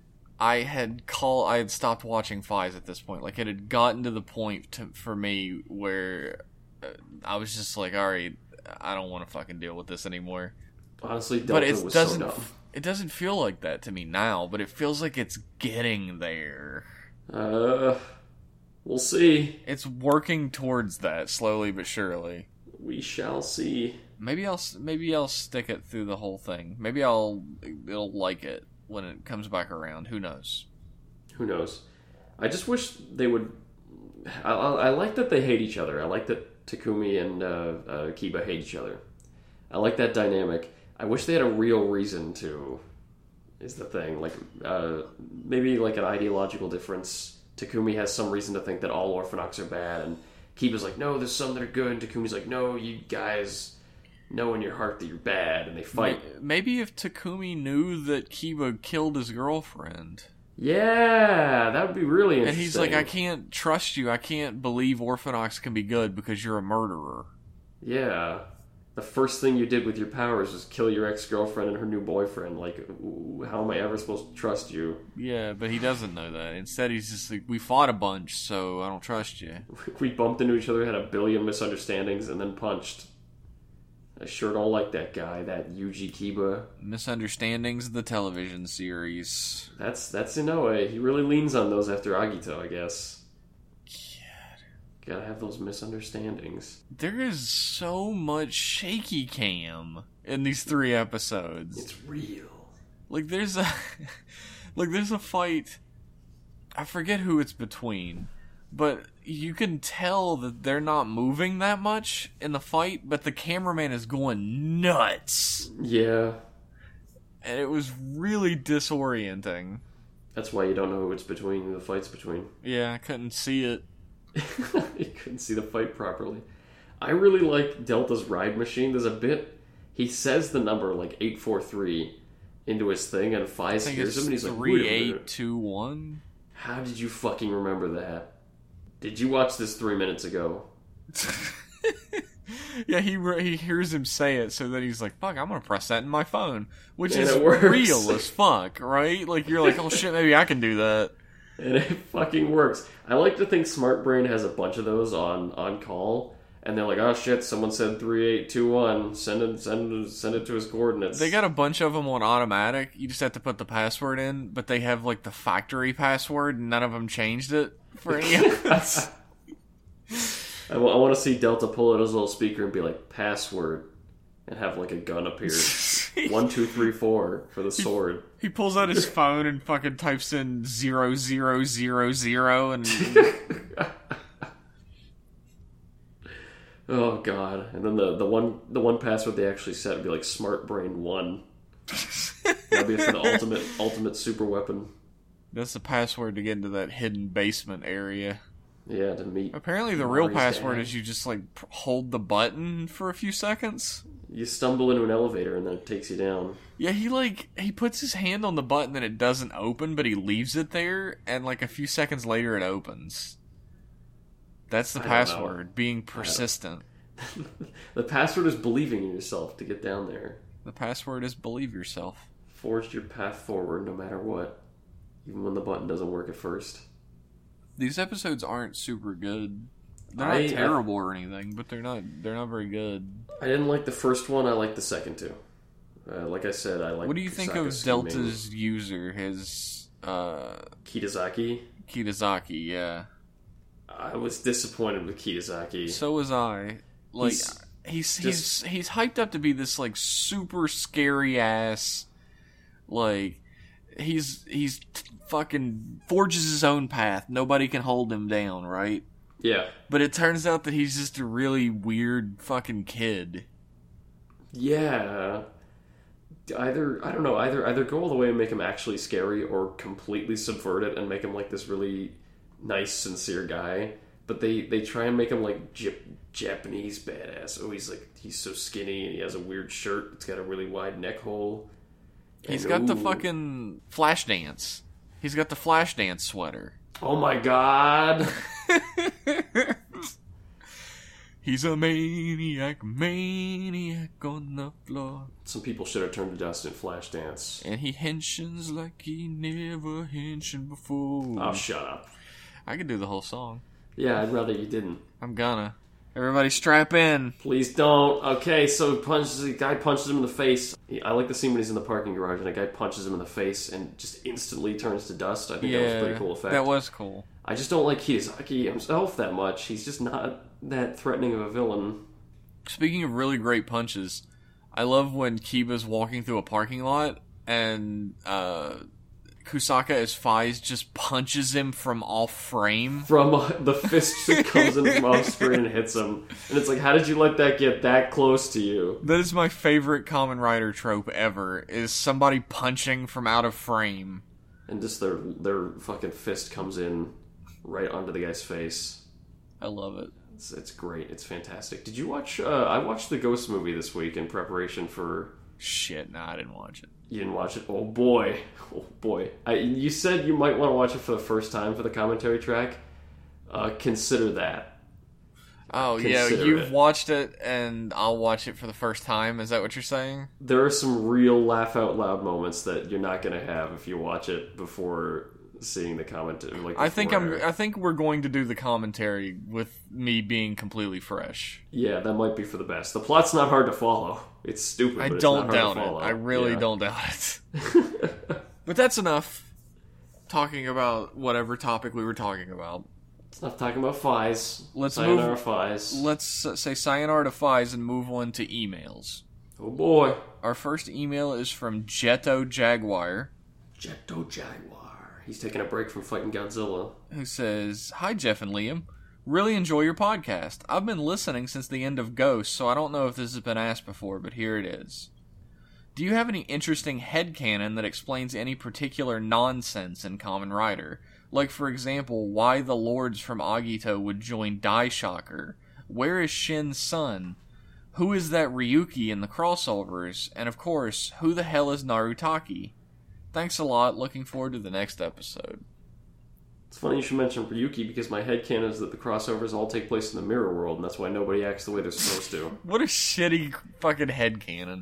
I had call I had stopped watching Fies at this point. Like, it had gotten to the point to, for me where uh, I was just like, all right, I don't want to fucking deal with this anymore. Honestly, Delta but it was doesn't. so dumb. It doesn't feel like that to me now, but it feels like it's getting there. Uh, we'll see. It's working towards that slowly but surely. We shall see. Maybe I'll maybe I'll stick it through the whole thing. Maybe I'll it'll like it when it comes back around. Who knows? Who knows? I just wish they would... I, I, I like that they hate each other. I like that Takumi and uh, uh, Kiba hate each other. I like that dynamic. I wish they had a real reason to, is the thing. Like, uh, maybe like an ideological difference. Takumi has some reason to think that all Orphanox are bad, and Kiba's like, no, there's some that are good, and Takumi's like, no, you guys... know in your heart that you're bad, and they fight. Maybe if Takumi knew that Kiba killed his girlfriend. Yeah, that would be really interesting. And he's like, I can't trust you. I can't believe Orphanox can be good because you're a murderer. Yeah. The first thing you did with your powers was kill your ex-girlfriend and her new boyfriend. Like, how am I ever supposed to trust you? Yeah, but he doesn't know that. Instead, he's just like, we fought a bunch, so I don't trust you. We bumped into each other, had a billion misunderstandings, and then punched. I sure don't like that guy, that Yuji Kiba. Misunderstandings of the television series. That's that's Inoue. He really leans on those after Agito, I guess. God. Gotta have those misunderstandings. There is so much shaky cam in these three episodes. It's real. Like there's a like there's a fight. I forget who it's between. But you can tell that they're not moving that much in the fight, but the cameraman is going nuts. Yeah. And it was really disorienting. That's why you don't know who it's between, who the fight's between. Yeah, I couldn't see it. You couldn't see the fight properly. I really like Delta's ride machine. There's a bit, he says the number, like eight four three, into his thing, and Fies hears him, and he's like, three eight two one? How did you fucking remember that? Did you watch this three minutes ago? Yeah, he he hears him say it, so then he's like, fuck, I'm gonna press that in my phone. Which and is real as fuck, right? Like, you're like, oh shit, maybe I can do that. And it fucking works. I like to think Smart Brain has a bunch of those on, on call, and they're like, oh shit, someone said three eight two one, send it, send, send it to his coordinates. They got a bunch of them on automatic, you just have to put the password in, but they have like the factory password, and none of them changed it for any of us. I, w- I want to see Delta pull out his little speaker and be like, password, and have like a gun appear. One, two, three, four for the sword. He, he pulls out his phone and fucking types in zero zero zero zero and oh god. And then the, the one the one password they actually set would be like Smart Brain one. That'd be for the ultimate ultimate super weapon. That's the password to get into that hidden basement area. Yeah, to meet. Apparently the real password is you just like hold the button for a few seconds. You stumble into an elevator and then it takes you down. Yeah, he like he puts his hand on the button and it doesn't open, but he leaves it there, and like a few seconds later it opens. That's the password, being persistent. The password is believing in yourself to get down there. The password is believe yourself. Forge your path forward no matter what, even when the button doesn't work at first. These episodes aren't super good. They're I, not terrible I, or anything, but they're not they're not very good. I didn't like the first one. I liked the second two. Uh, like I said, I like. What do you think of Kusaka scheming. Delta's user, his uh, Kitazaki? Kitazaki? Yeah. I was disappointed with Kitazaki. So was I. Like He's he's he's just- he's, he's hyped up to be this like super scary ass. Like he's he's t- fucking forges his own path. Nobody can hold him down, right? Yeah. But it turns out that he's just a really weird fucking kid. Yeah. Either I don't know. Either either go all the way and make him actually scary, or completely subvert it and make him like this really nice, sincere guy. But they they try and make him like J- Japanese badass. Oh, he's like he's so skinny and he has a weird shirt. It's got a really wide neck hole. He's And, got the ooh. fucking flash dance. He's got the flash dance sweater. Oh my god. He's a maniac, maniac on the floor. Some people should have turned to dust in Flashdance. And he henshins like he never henshined before. Oh, shut up. I could do the whole song. Yeah, I'd rather you didn't. I'm gonna. Everybody strap in. Please don't. Okay, so punches the guy punches him in the face. He- I like the scene when he's in the parking garage and a guy punches him in the face and just instantly turns to dust. I think that was a pretty cool effect. that was cool. I just don't like Kiyosaki himself that much. He's just not that threatening of a villain. Speaking of really great punches, I love when Kiba's walking through a parking lot and uh, Kusaka as Faiz just punches him from off frame. From uh, the fist that comes in from off screen and hits him. And it's like, how did you let that get that close to you? That is my favorite Kamen Rider trope ever, is somebody punching from out of frame. And just their their fucking fist comes in right onto the guy's face. I love it. It's, it's great. It's fantastic. Did you watch... Uh, I watched the Ghost movie this week in preparation for... Shit, nah, I didn't watch it. You didn't watch it? Oh boy. Oh boy. I, you said you might want to watch it for the first time for the commentary track. Uh, consider that. Oh, yeah, Consider you've it. watched it and I'll watch it for the first time. Is that what you're saying? There are some real laugh out loud moments that you're not going to have if you watch it before seeing the commentary. Like I think I'm. before. I think we're going to do the commentary with me being completely fresh. Yeah, that might be for the best. The plot's not hard to follow. It's stupid. I but it's don't not hard doubt to it. follow. I really Yeah. don't doubt it. But that's enough talking about whatever topic we were talking about. It's enough talking about Fies. Let's Sayonara move- Fies. Let's uh, say sayonara to Fies and move on to emails. Oh boy. Our first email is from Jetto Jaguar, Jetto Jaguar. He's taking a break from fighting Godzilla. who says, "Hi Jeff and Liam. Really enjoy your podcast. I've been listening since the end of Ghost, so I don't know if this has been asked before, but here it is. Do you have any interesting headcanon that explains any particular nonsense in Kamen Rider? Like, for example, why the lords from Agito would join Daishocker? Where is Shin's son? Who is that Ryuki in the crossovers? And of course, who the hell is Narutaki? Thanks a lot. Looking forward to the next episode." It's funny you should mention Ryuki because my headcanon is that the crossovers all take place in the mirror world, and that's why nobody acts the way they're supposed to. What a shitty fucking headcanon.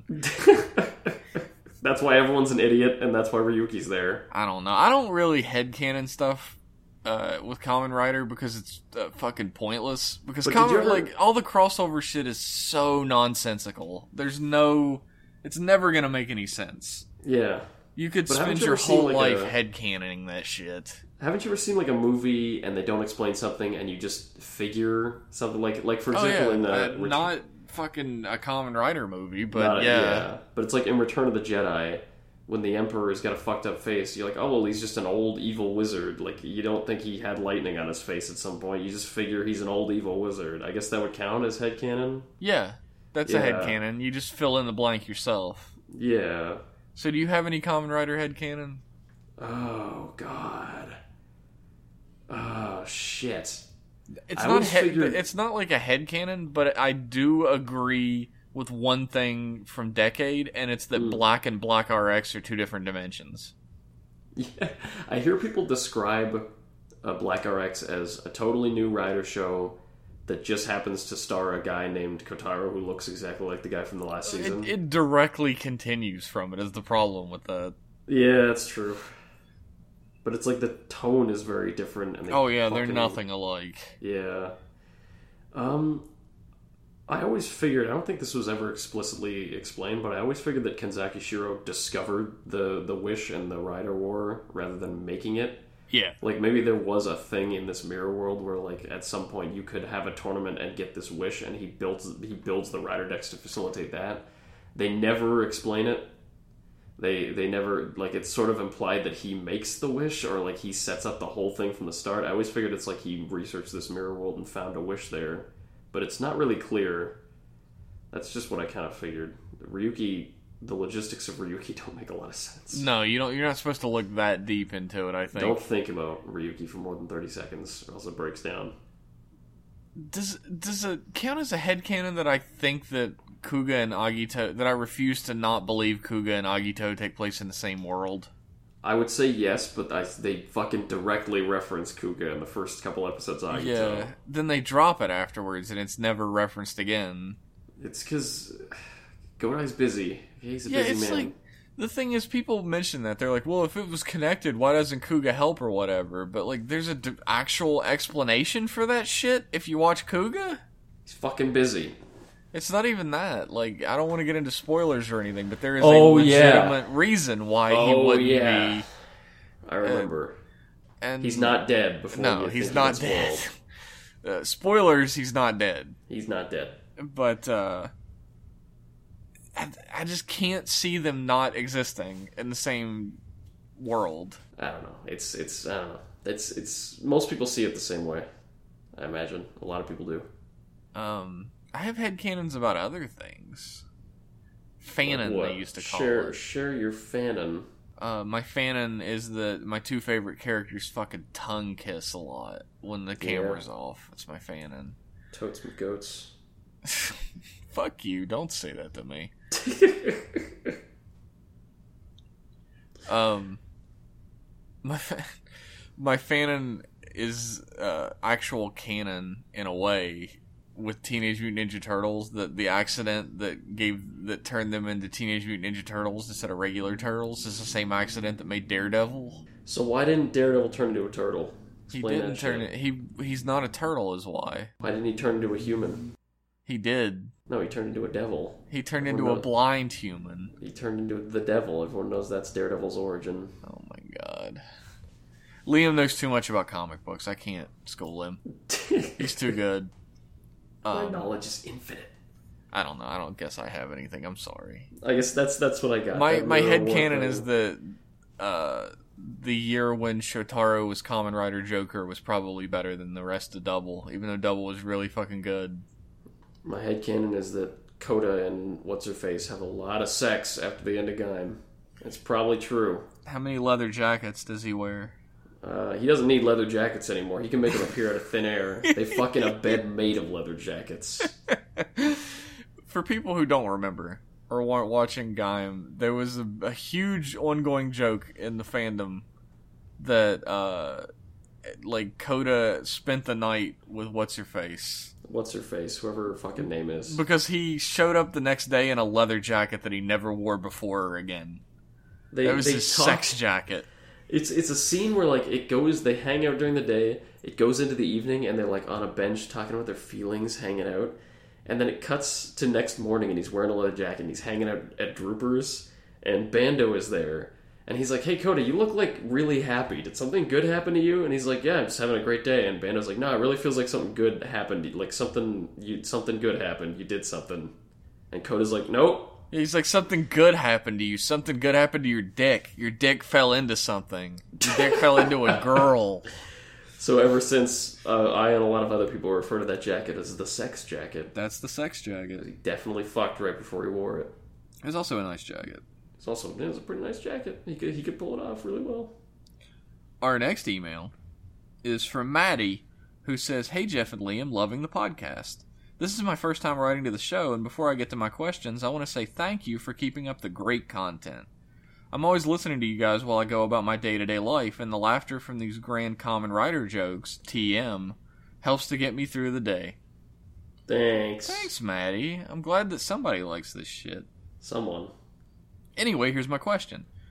That's why everyone's an idiot, and that's why Ryuki's there. I don't know. I don't really headcanon stuff uh, with Kamen Rider because it's uh, fucking pointless. Because But did you Kamen, ever- like, all the crossover shit is so nonsensical. There's no... It's never gonna make any sense. Yeah. You could But haven't spend you your ever seen, whole like, life a- headcanoning that shit. Haven't you ever seen like a movie and they don't explain something and you just figure something like like for Oh example yeah, in uh, uh, Ret- not fucking a Kamen Rider movie, but not- yeah. but it's like in Return of the Jedi when the Emperor's got a fucked up face. You're like, oh well, he's just an old evil wizard. Like you don't think he had lightning on his face at some point. You just figure he's an old evil wizard. I guess that would count as headcanon. Yeah, that's a Yeah. headcanon. You just fill in the blank yourself. Yeah. So do you have any Kamen Rider headcanon? Oh god. Oh shit. It's I not always head, figured- it's not like a headcanon, but I do agree with one thing from Decade, and it's that Mm. Black and Black R X are two different dimensions. Yeah, I hear people describe uh, Black R X as a totally new rider show that just happens to star a guy named Kotaro who looks exactly like the guy from the last season. It, it directly continues from it is the problem with that. Yeah, that's true. But it's like the tone is very different. And they Oh yeah, they're fucking- nothing alike. Yeah. Um, I always figured, I don't think this was ever explicitly explained, but I always figured that Kenzaki Shiro discovered the, the wish and the Rider War rather than making it. Yeah. Like, maybe there was a thing in this mirror world where, like, at some point you could have a tournament and get this wish, and he builds he builds the Rider decks to facilitate that. They never explain it. They they never, like, it's sort of implied that he makes the wish, or, like, he sets up the whole thing from the start. I always figured it's like he researched this mirror world and found a wish there. But it's not really clear. That's just what I kind of figured. Ryuki, the logistics of Ryuki don't make a lot of sense. No, you don't. You're not supposed to look that deep into it. I think. Don't think about Ryuki for more than thirty seconds, or else it breaks down. Does does it count as a headcanon that I think that Kuga and Agito, that I refuse to not believe Kuga and Agito take place in the same world? I would say yes, but I, they fucking directly reference Kuga in the first couple episodes of Agito. Yeah, then they drop it afterwards, and it's never referenced again. It's because Godai's busy. He's a yeah, busy it's man. like, the thing is, people mention that. They're like, well, if it was connected, why doesn't Kuga help or whatever? But, like, there's an d- actual explanation for that shit if you watch Kuga? He's fucking busy. It's not even that. Like, I don't want to get into spoilers or anything, but there is Oh, a legitimate yeah. reason why oh, he wouldn't yeah. be. I remember. Uh, and he's not dead before No, you he's think not he dead. spoiled. Uh, spoilers, he's not dead. He's not dead. But, uh... I, I just can't see them not existing in the same world. I don't know. It's, it's, I don't know. It's, it's, most people see it the same way. I imagine. A lot of people do. Um, I have headcanons about other things. Fanon, What? they used to call share, it. Share your fanon. Uh, my fanon is that my two favorite characters fucking tongue kiss a lot when the camera's Yeah. off. That's my fanon. Totes and goats. Fuck you, don't say that to me. um, my fa- my fanon is uh, actual canon in a way with Teenage Mutant Ninja Turtles. The the accident that gave that turned them into Teenage Mutant Ninja Turtles instead of regular turtles is the same accident that made Daredevil. So why didn't Daredevil turn into a turtle? Explain he didn't that turn shit. it. He he's not a turtle, is why. Why didn't he turn into a human? He did. No, he turned into a devil. He turned Everyone into a knows- blind human. He turned into the devil. Everyone knows that's Daredevil's origin. Oh my god. Liam knows too much about comic books. I can't school him. He's too good. My Um, knowledge is infinite. I don't know. I don't guess I have anything. I'm sorry. I guess that's that's what I got. My That my mirror war headcanon thing. is that uh, the year when Shotaro was Kamen Rider Joker was probably better than the rest of Double, even though Double was really fucking good. My headcanon is that Coda and What's-Her-Face have a lot of sex after the end of Gaim. It's probably true. How many leather jackets does he wear? Uh, he doesn't need leather jackets anymore. He can make them appear out of thin air. They fuck in a bed made of leather jackets. For people who don't remember or weren't watching Gaim, there was a, a huge ongoing joke in the fandom that uh, like Coda spent the night with What's-Her-Face. What's-Her-Face, whoever her fucking name is. Because he showed up the next day in a leather jacket that he never wore before or again. They, That was they his talk- sex jacket. It's it's a scene where like it goes. They hang out during the day. It goes into the evening, and they're like on a bench talking about their feelings, hanging out. And then it cuts to next morning, and he's wearing a leather jacket, and he's hanging out at Droopers, and Bando is there, and he's like, "Hey, Coda, you look like really happy. Did something good happen to you?" And he's like, "Yeah, I'm just having a great day." And Bando's like, "No, it really feels like something good happened. Like something you something good happened. You did something." And Coda's like, "Nope." He's like, something good happened to you. Something good happened to your dick. Your dick fell into something. Your dick fell into a girl. So ever since, uh, I and a lot of other people refer to that jacket as the sex jacket. That's the sex jacket. He definitely fucked right before he wore it. It's also a nice jacket. It's also it was a pretty nice jacket. He could he could pull it off really well. Our next email is from Maddie, who says, "Hey Jeff and Liam, loving the podcast. This is my first time writing to the show, and before I get to my questions, I want to say thank you for keeping up the great content. I'm always listening to you guys while I go about my day-to-day life, and the laughter from these grand Kamen Rider jokes, T M, helps to get me through the day." Thanks. Thanks, Maddie. I'm glad that somebody likes this shit. Someone. Anyway, here's my question.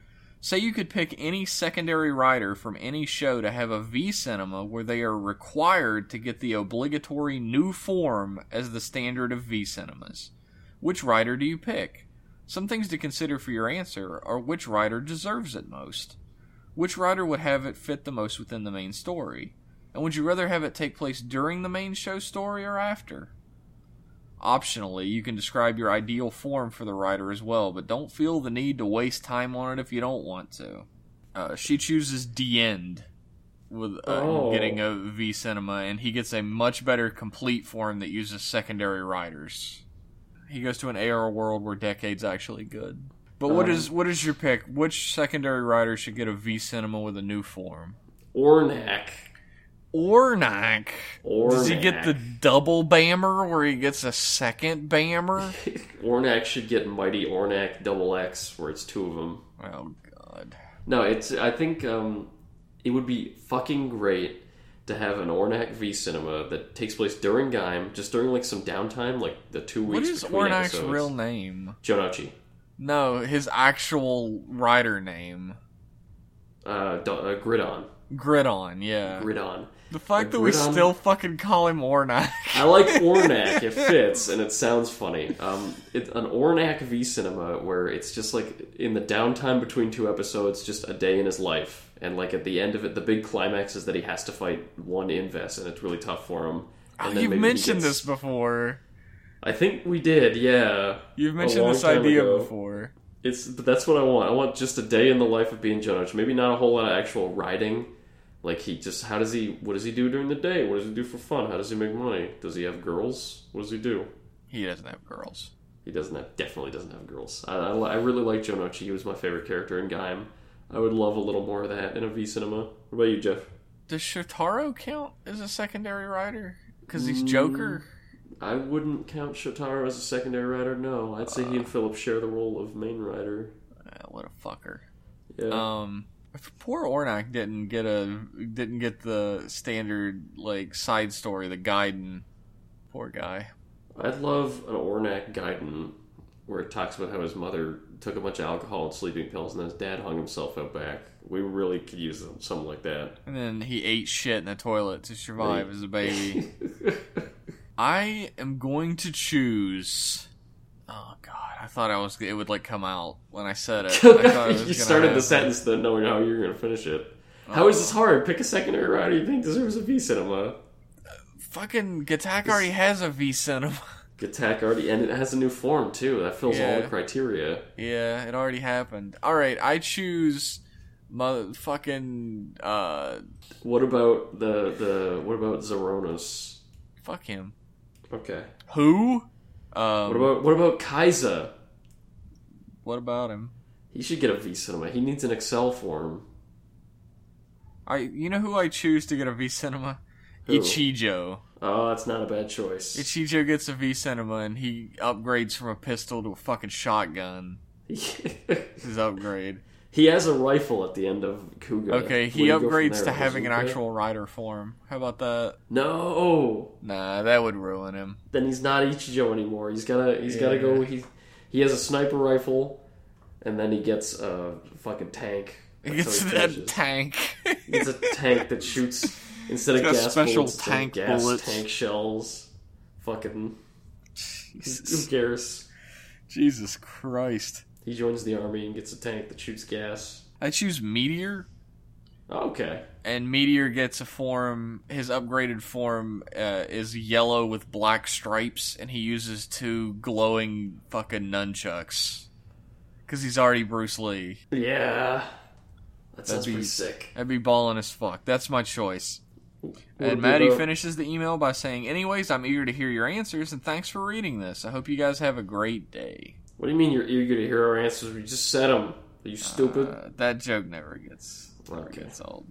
Say you could pick any secondary writer from any show to have a V-Cinema where they are required to get the obligatory new form as the standard of V-Cinemas. Which writer do you pick? Some things to consider for your answer are which writer deserves it most. Which writer would have it fit the most within the main story? And would you rather have it take place during the main show story or after? Optionally, you can describe your ideal form for the writer as well, but don't feel the need to waste time on it if you don't want to. Uh, she chooses The End with uh, Oh. getting a V-Cinema, and he gets a much better complete form that uses secondary writers. He goes to an A R world where Decade's actually good. But what Um, is what is your pick? Which secondary writer should get a V-Cinema with a new form? Ornak. Ornak. Does he Ornak. get the double bammer where he gets a second bammer? Ornak should get Mighty Ornak Double X, where it's two of them. Oh, God. No, it's. I think um, it would be fucking great to have an Ornak V Cinema that takes place during Gaim, just during like some downtime, like the two What weeks is between Ornak's episodes. real name? Jonochi. No, his actual writer name. Uh, do- uh, Gridon. Gridon, yeah. Gridon. The fact Uh, that we Gridon- still fucking call him Ornak. I like Ornak. It fits, and it sounds funny. Um, it, an Ornak V Cinema where it's just like in the downtime between two episodes, just a day in his life, and like at the end of it, the big climax is that he has to fight one Inves, and it's really tough for him. Oh, And then you've maybe he mentioned gets- this before. I think we did, yeah. You've a mentioned long this time idea ago. before. It's but that's what I want. I want just a day in the life of being Jonochi. Maybe not a whole lot of actual riding. Like he just, how does he? What does he do during the day? What does he do for fun? How does he make money? Does he have girls? What does he do? He doesn't have girls. He doesn't have, definitely doesn't have girls. I, I, I really like Jonochi. He was my favorite character in Gaim. I would love a little more of that in a V Cinema. What about you, Jeff? Does Shotaro count as a secondary writer? Because he's Mm. Joker? I wouldn't count Shotaro as a secondary writer. No, I'd say he and Philip share the role of main writer. Ah, what a fucker. Yeah. Um, if poor Ornak didn't get a didn't get the standard like side story, the Gaiden. Poor guy. I'd love an Ornak Gaiden where it talks about how his mother took a bunch of alcohol and sleeping pills, and then his dad hung himself out back. We really could use something like that. And then he ate shit in the toilet to survive as a baby. I am going to choose. Oh God! I thought I was. It would like come out when I said it. I thought it was You gonna started the happen. sentence then knowing how you're going to finish it. How is this hard? Pick a secondary writer you think deserves a V Cinema. Fucking Gatak already has a V Cinema. Gatak already, and it has a new form too. That fills all Yeah. the criteria. Yeah, it already happened. All right, I choose motherfucking uh, What about the the? What about Zeronos? fuck him. Okay. Who? Um, What about what about Kaiza? what about him? He should get a V Cinema. He needs an Excel form. I you know who I choose to get a V Cinema? Who? Ichijo. Oh, that's not a bad choice. Ichijo gets a V Cinema and he upgrades from a pistol to a fucking shotgun. His upgrade. He has a rifle at the end of Kuga. Okay, he Where do you go from upgrades there? to having an Bazooka? actual rider form. How about that? No, Nah, that would ruin him. then he's not Ichijo anymore. He's gotta. He's gotta Yeah. go. He he has a sniper rifle, and then he gets a fucking tank. He That's gets how he that finishes. tank. He gets a tank that shoots instead of He's got gas special bullets, it's like tank gas bullets. tank shells. Fucking who Jesus. cares? Jesus Christ. He joins the army and gets a tank that shoots gas. I choose Meteor, Okay. and Meteor gets a form. His upgraded form uh, is yellow with black stripes, and he uses two glowing fucking nunchucks. Because he's already Bruce Lee. Yeah. That sounds That'd be- pretty sick. That'd be ballin' as fuck. That's my choice. What And Maddie about- finishes the email by saying, anyways, I'm eager to hear your answers, and thanks for reading this. I hope you guys have a great day. What do you mean you're eager to hear our answers? We just said them. Are you stupid? Uh, that joke never gets, never Okay. gets old.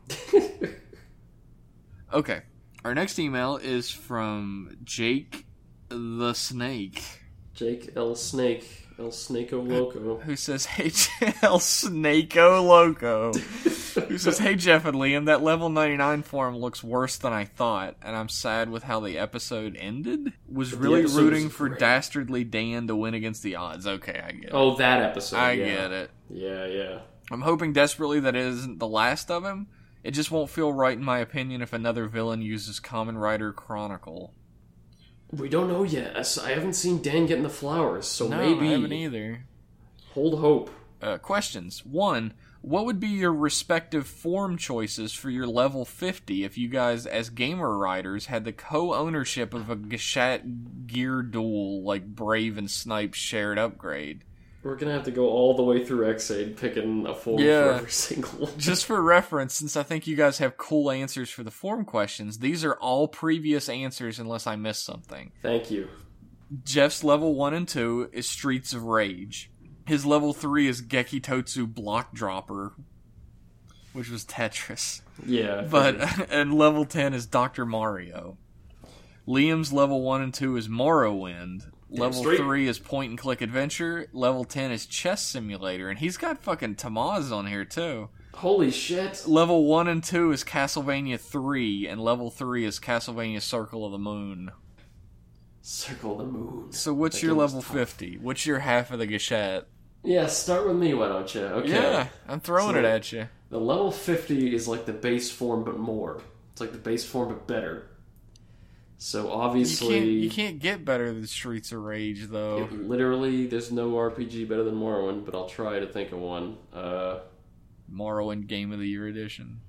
Okay. Our next email is from Jake the Snake, Jake L. Snake. El Snakeo Loco. who says, hey, El Snakeo Loco, who says, hey, Jeff and Liam, that level ninety-nine form looks worse than I thought, and I'm sad with how the episode ended. Was But the really episode rooting was for great. Dastardly Dan to win against the odds. Okay, I get it. Oh, that episode. I yeah. get it. Yeah, yeah. I'm hoping desperately that it isn't the last of him. It just won't feel right, in my opinion, if another villain uses Kamen Rider Chronicle. We don't know yet. I haven't seen Dan getting the flowers, so no, maybe... I haven't either. Hold hope. Uh, questions. One, what would be your respective form choices for your level fifty if you guys, as gamer riders, had the co-ownership of a Gashat gear duel like Brave and Snipe's shared upgrade? We're gonna have to go all the way through X-Aid picking a form Yeah. for every single one. Just for reference, since I think you guys have cool answers for the form questions, these are all previous answers unless I missed something. Thank you. Jeff's level one and two is Streets of Rage. His level three is Gekitotsu Block Dropper, which was Tetris. Yeah. I But figured. and level ten is Doctor Mario. Liam's level one and two is Morrowind. Level straight. three is Point and Click Adventure. Level ten is Chess Simulator, and he's got fucking Tamaz on here too. Holy shit. Level one and two is Castlevania three, and level three is Castlevania Circle of the Moon. Circle the moon. So what's That your game was level tough. fifty? What's your half of the Gashat? Yeah, start with me, why don't you? Okay. Yeah, I'm throwing So- it at you. The level fifty is like the base form, but more. It's like the base form, but better. So You obviously... can't, you can't get better than Streets of Rage, though. It, literally, there's no R P G better than Morrowind, but I'll try to think of one. Uh, Morrowind Game of the Year edition.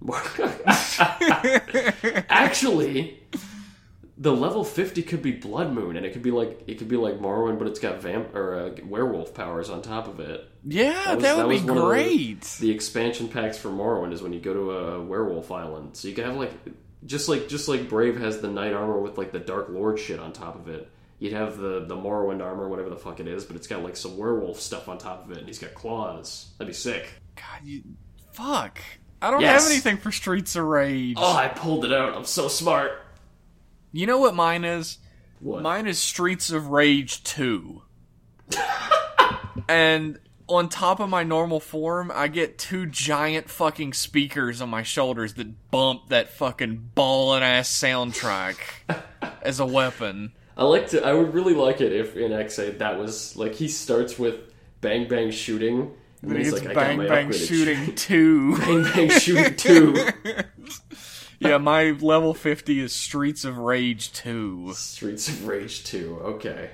Actually, the level fifty could be Blood Moon, and it could be like it could be like Morrowind, but it's got vamp or uh, werewolf powers on top of it. Yeah, That that, was- that would was be one of the- great. The expansion packs for Morrowind is when you go to a werewolf island, so you can have like just like just like Brave has the knight armor with like the Dark Lord shit on top of it. You'd have the the Morrowind armor, whatever the fuck it is, but it's got like some werewolf stuff on top of it, and he's got claws. That'd be sick. God, you... Fuck. I don't Yes. have anything for Streets of Rage. Oh, I pulled it out. I'm so smart. You know what mine is? What? Mine is Streets of Rage two. And on top of my normal form, I get two giant fucking speakers on my shoulders that bump that fucking ballin' ass soundtrack as a weapon. I like to. I would really like it if in X eight that was like he starts with bang bang shooting, and then he's It's like, I got Bang my Bang upgraded Shooting shit. two. Bang bang shooting two. Yeah, my level fifty is Streets of Rage two. Streets of Rage two. Okay.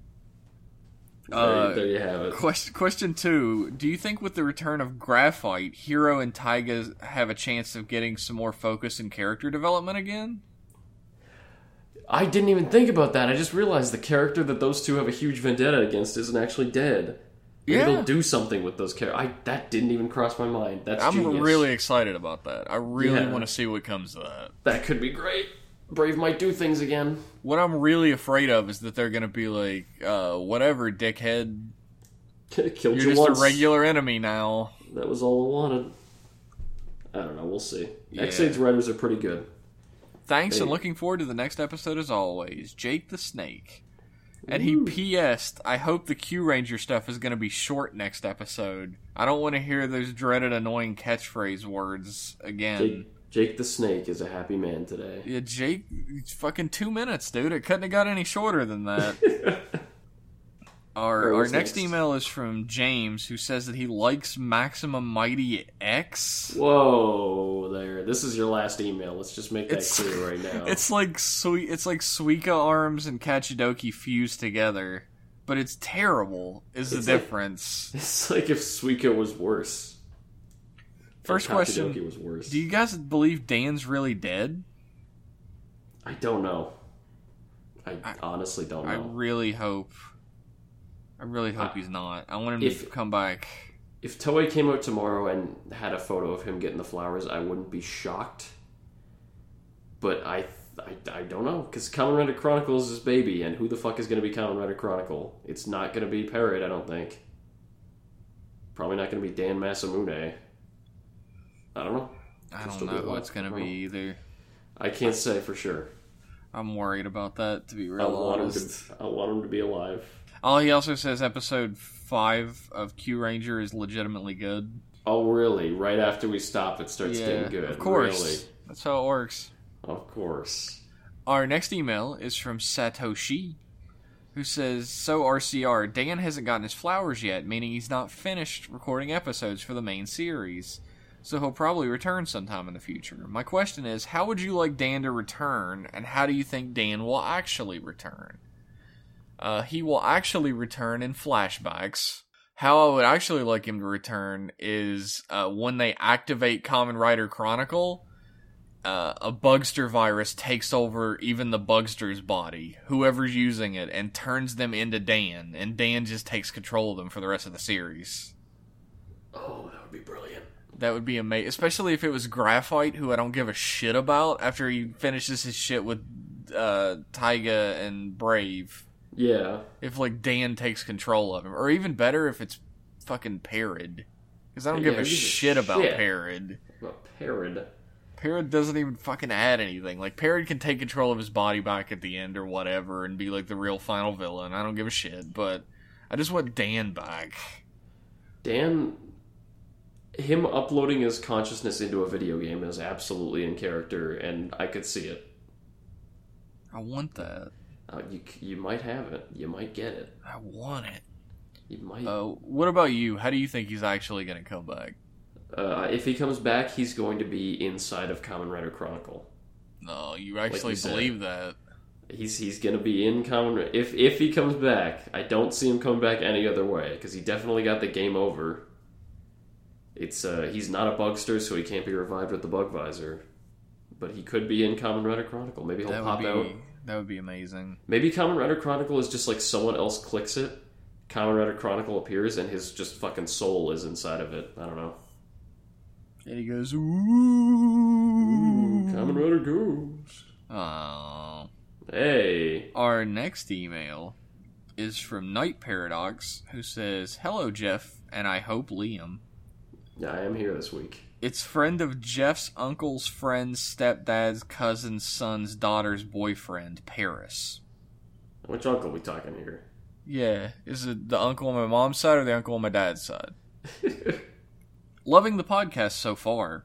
There, Uh, there you have it. Question question two: do you think with the return of Graphite, Hero and Taiga have a chance of getting some more focus and character development again? I didn't even think about that. I just realized the character that those two have a huge vendetta against isn't actually dead. Maybe Yeah. they'll do something with those characters. I that didn't even cross my mind. That's I'm genius. really excited about that. I really Yeah. want to see what comes of that. That could be great. Brave might do things again. What I'm really afraid of is that they're going to be like, uh, whatever, dickhead. Killed You're you just once. a regular enemy now. That was all I wanted. I don't know. We'll see. Yeah. X-Aid's writers are pretty good. Thanks, Hey. and looking forward to the next episode as always. Jake the Snake. And he Ooh. P S'd, I hope the Q Ranger stuff is going to be short next episode. I don't want to hear those dreaded annoying catchphrase words again. Jake, Jake the Snake is a happy man today. Yeah, Jake, it's fucking two minutes, dude. It couldn't have got any shorter than that. Our, Or our what's next next? email is from James, who says that he likes Maximum Mighty X. Whoa, there. This is your last email. Let's just make that It's- clear right now. It's like sweet. It's like Suika Arms and Kachidoki fused together, but it's terrible. Is the It's like- difference? It's like if Suika was worse. First If question: Kakidoki was worse. do you guys believe Dan's really dead? I don't know. I, I- honestly don't I know. really hope. I really hope I- he's not. I want him if- to come back. If Toei came out tomorrow and had a photo of him getting the flowers, I wouldn't be shocked. But I, I, I don't know, because Kamen Rider Chronicle is his baby, and who the fuck is going to be Kamen Rider Chronicle? It's not going to be Parrot, I don't think. Probably not going to be Dan Masamune. I don't know. I Could don't still be know who alive. it's gonna I be don't know. either. I can't say for sure. I'm worried about that, to be I real want him honest. to. I want him to be alive. Oh, he also says episode five of Q Ranger is legitimately good. Oh, really? Right after we stop, it starts getting good. of course. Really? That's how it works. Of course. Our next email is from Satoshi, who says, so R C R, Dan hasn't gotten his flowers yet, meaning he's not finished recording episodes for the main series. So he'll probably return sometime in the future. My question is, how would you like Dan to return, and how do you think Dan will actually return? Uh, he will actually return in flashbacks. How I would actually like him to return is uh, when they activate Kamen Rider Chronicle, uh, a Bugster virus takes over even the Bugster's body, whoever's using it, and turns them into Dan, and Dan just takes control of them for the rest of the series. Oh, that would be brilliant. That would be amazing, especially if it was Graphite, who I don't give a shit about, after he finishes his shit with uh, Taiga and Brave. Yeah. If, like, Dan takes control of him. Or even better, if it's fucking Parrot. Because I don't Yeah, give a give a shit about shit. Parrot. About Parrot. Parrot doesn't even fucking add anything. Like, Parrot can take control of his body back at the end or whatever and be, like, the real final villain. I don't give a shit, but I just want Dan back. Dan... Him uploading his consciousness into a video game is absolutely in character, and I could see it. I want that. Uh, you you might have it. You might get it. I want it. You might. Uh, what about you? How do you think he's actually going to come back? Uh, if he comes back, he's going to be inside of Kamen Rider Chronicle. No, you actually you said. believe that. He's he's going to be in Kamen Rider. If, if he comes back, I don't see him coming back any other way, because he definitely got the game over. It's uh, he's not a Bugster, so he can't be revived with the Bug Visor. But he could be in Kamen Rider Chronicle. Maybe he'll That pop would be, out. That would be amazing. Maybe Kamen Rider Chronicle is just like someone else clicks it, Kamen Rider Chronicle appears, and his just fucking soul is inside of it. I don't know. And he goes, ooh. Ooh, Kamen Rider Ghost. Oh. Hey. Our next email is from Night Paradox, who says, hello, Jeff, and I hope Liam. Yeah, I am here this week. It's friend of Jeff's uncle's friend's stepdad's cousin's son's daughter's boyfriend, Paris. Which uncle we talking here? Yeah, is it the uncle on my mom's side or the uncle on my dad's side? Loving the podcast so far.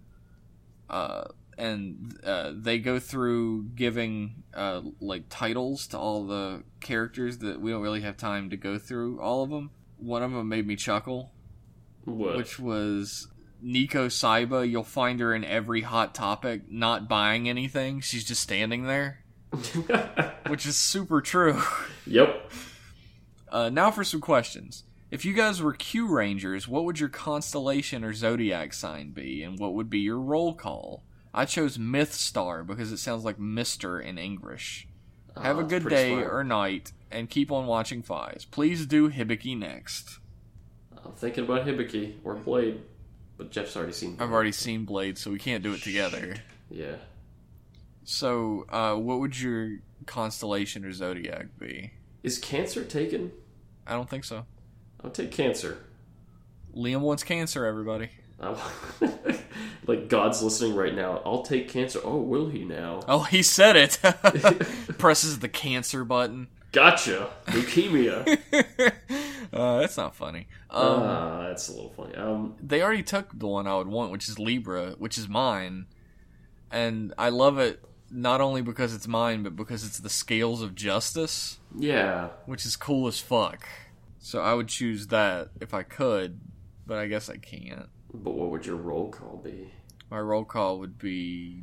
Uh, and uh, they go through giving uh, like titles to all the characters that we don't really have time to go through all of them. One of them made me chuckle. What? Which was Nico Saiba. You'll find her in every Hot Topic, not buying anything. She's just standing there. Which is super true. Yep. Uh, now for some questions. If you guys were Q Rangers, what would your constellation or zodiac sign be, and what would be your roll call? I chose Myth Star because it sounds like Mister in English. Oh, Have a that's good pretty day smart. or night, and keep on watching Fies. Please do Hibiki next. I'm thinking about Hibiki or Blade, but Jeff's already seen Blade. I've already seen Blade, so we can't do it together. Yeah. So, uh, what would your constellation or zodiac be? Is Cancer taken? I don't think so. I'll take Cancer. Liam wants Cancer, everybody. I'll- like, God's listening right now. I'll take Cancer. Oh, will he now? Oh, he said it! Presses the Cancer button. Gotcha! Leukemia! uh, that's not funny. Um, Ah, that's a little funny. Um, they already took the one I would want, which is Libra, which is mine. And I love it not only because it's mine, but because it's the Scales of Justice, yeah. which is cool as fuck. So I would choose that if I could, but I guess I can't. But what would your roll call be? My roll call would be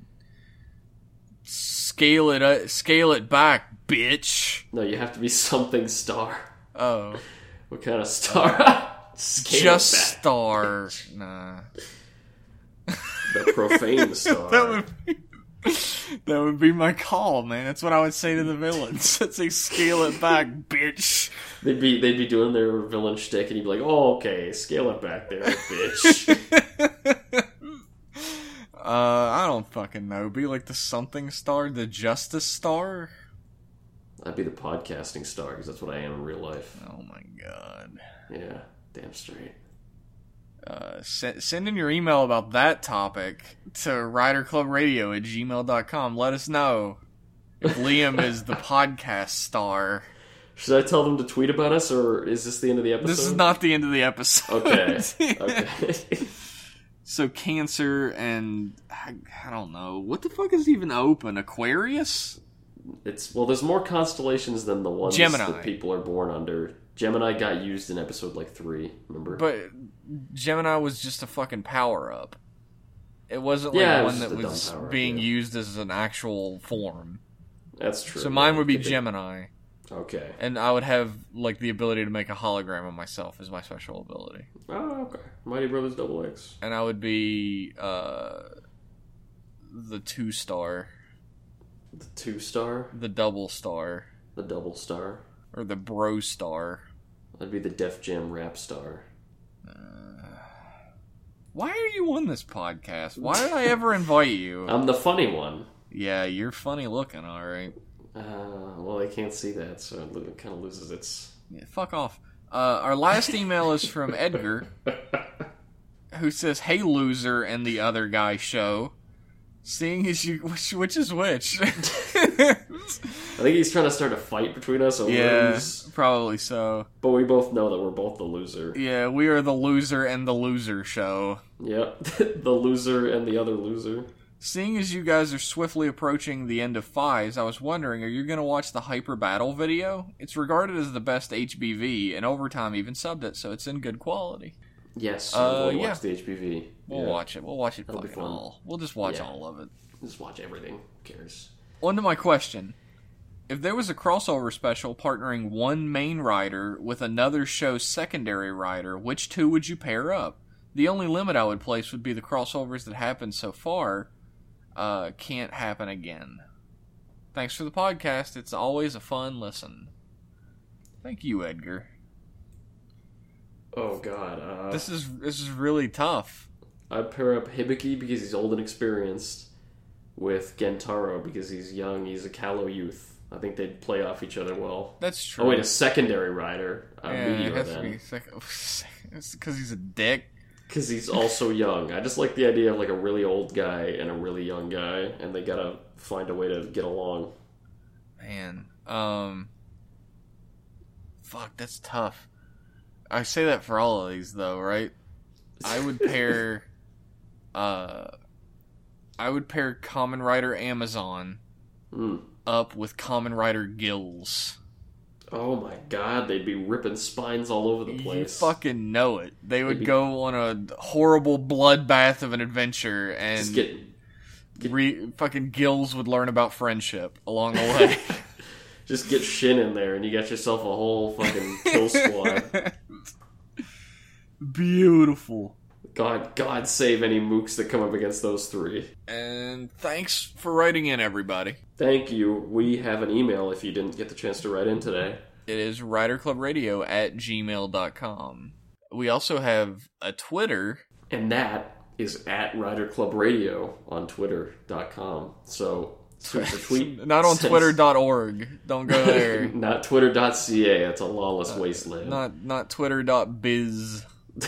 scale it, uh, scale it back, bitch. No, you have to be something star. Oh, What kind of star? Scale just it back. star. Nah, The profane star. that would be, that would be my call, man. That's what I would say to the villains. I'd say, scale it back, bitch. They'd be they'd be doing their villain shtick, and you'd be like, "Oh, okay, scale it back there, bitch." uh, I don't fucking know. Be like the something star, the justice star. I'd be the podcasting star because that's what I am in real life. Oh my god. Yeah, damn straight. Uh, send, send in your email about that topic to riderclubradio at gmail dot com. Let us know if Liam is the podcast star. Should I tell them to tweet about us, or is this the end of the episode? This is not the end of the episode. Okay. Okay. So Cancer and I, I don't know what the fuck is even open. Aquarius? It's well, there's more constellations than the ones Gemini. that people are born under. Gemini got used in episode like three. Remember? But Gemini was just a fucking power up. It wasn't like Yeah, it one was that just a was dumb power-up, being yeah. used as an actual form. That's true. So mine would be Could be- Gemini, Okay. and I would have like the ability to make a hologram of myself as my special ability, Oh, okay. Mighty Brothers Double X. and I would be uh, the two star, The two star, the double star, the double star. or the bro star. That'd be the Def Jam rap star. Why are you on this podcast? Why did I ever invite you? I'm the funny one. Yeah, you're funny looking, alright. Uh, well, they can't see that, so it kind of loses its. Yeah, fuck off. Uh, our last email is from Edgar, who says, "Hey, loser, and the other guy show. Seeing as you, which, which is which?" I think he's trying to start a fight between us over Yeah, who's- probably so. but we both know that we're both the loser. Yeah, we are the loser and the loser show. Yep, the loser and the other loser. Seeing as you guys are swiftly approaching the end of Fives, I was wondering, are you going to watch the Hyper Battle video? It's regarded as the best H B V, and Overtime even subbed it, so it's in good quality. Yes, Uh, I'm going to yeah. watch the H P V. We'll Yeah. watch it. We'll watch it That'll be fucking fun. all. We'll just watch Yeah. all of it. Just watch everything. Who cares? On to my question. If there was a crossover special partnering one main rider with another show's secondary rider, which two would you pair up? The only limit I would place would be the crossovers that happened so far uh, can't happen again. Thanks for the podcast. It's always a fun listen. Thank you, Edgar. Oh God, uh, This is this is really tough. I'd pair up Hibiki because he's old and experienced with Gentaro because he's young. He's a callow youth. I think they'd play off each other well. That's true. Oh wait, a secondary rider, uh, yeah, it Meteor has to then, be sec- it's because he's a dick. because he's also young. I just like the idea of like a really old guy and a really young guy, and they gotta find a way to get along. Man, um, fuck, that's tough. I say that for all of these, though, right? I would pair, uh, I would pair Kamen Rider Amazon Mm. up with Kamen Rider Gills. Oh my God, they'd be ripping spines all over the You place. fucking know it. They would Maybe- go on a horrible bloodbath of an adventure, and Just get re- fucking Gills would learn about friendship along the way. just get Shin in there, and you got yourself a whole fucking kill squad. Beautiful. God, God save any mooks that come up against those three. And thanks for writing in, everybody. Thank you. We have an email if you didn't get the chance to write in today. It is riderclubradio at gmail dot com. We also have a Twitter. And that is at Rider Club Radio on twitter dot com. So, shoot us a tweet. Not on Send- twitter dot org. Don't go there. Not twitter dot c a. That's a lawless wasteland. not not twitter dot biz.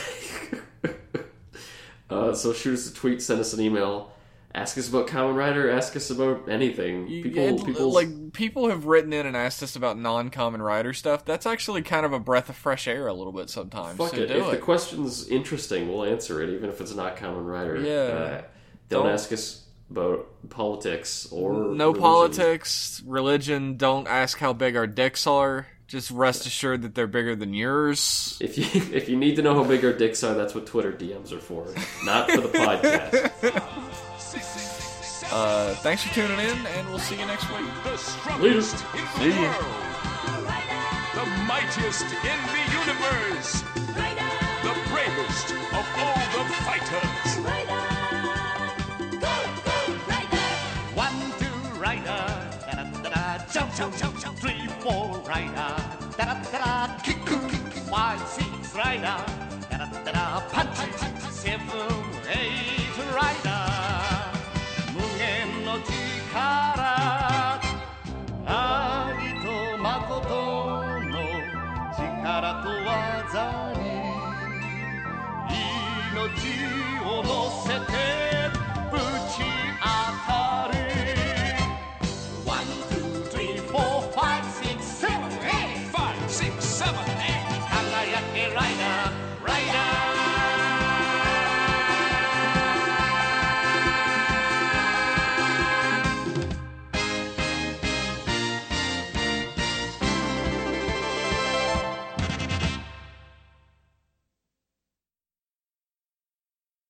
uh, so shoot us a tweet, send us an email, ask us about Kamen Rider, ask us about anything. People, It- people's- like people have written in and asked us about non-common rider stuff. That's actually kind of a breath of fresh air a little bit sometimes. fuck so it. do If it. the question's interesting, we'll answer it, even if it's not Kamen Rider. Yeah. Uh, don't, Don't- ask us about politics or No religion. politics, religion. Don't ask how big our dicks are. Just rest assured that they're bigger than yours. If you if you need to know how big our dicks are, that's what Twitter D Ms are for, not for the podcast. Uh, thanks for tuning in, and we'll see you next week. The strongest in the See ya. world. The mightiest in the universe. The bravest of all the fighters. One, two, rider, da-da-da-da, jump, jump, jump, jump. Three, four, rider, da-da-da-da, kick, kick, kick. Five, six, rider, da-da-da-da, punch. Seven, eight, rider. 무限の力、愛と誠の力と技に命を乗せて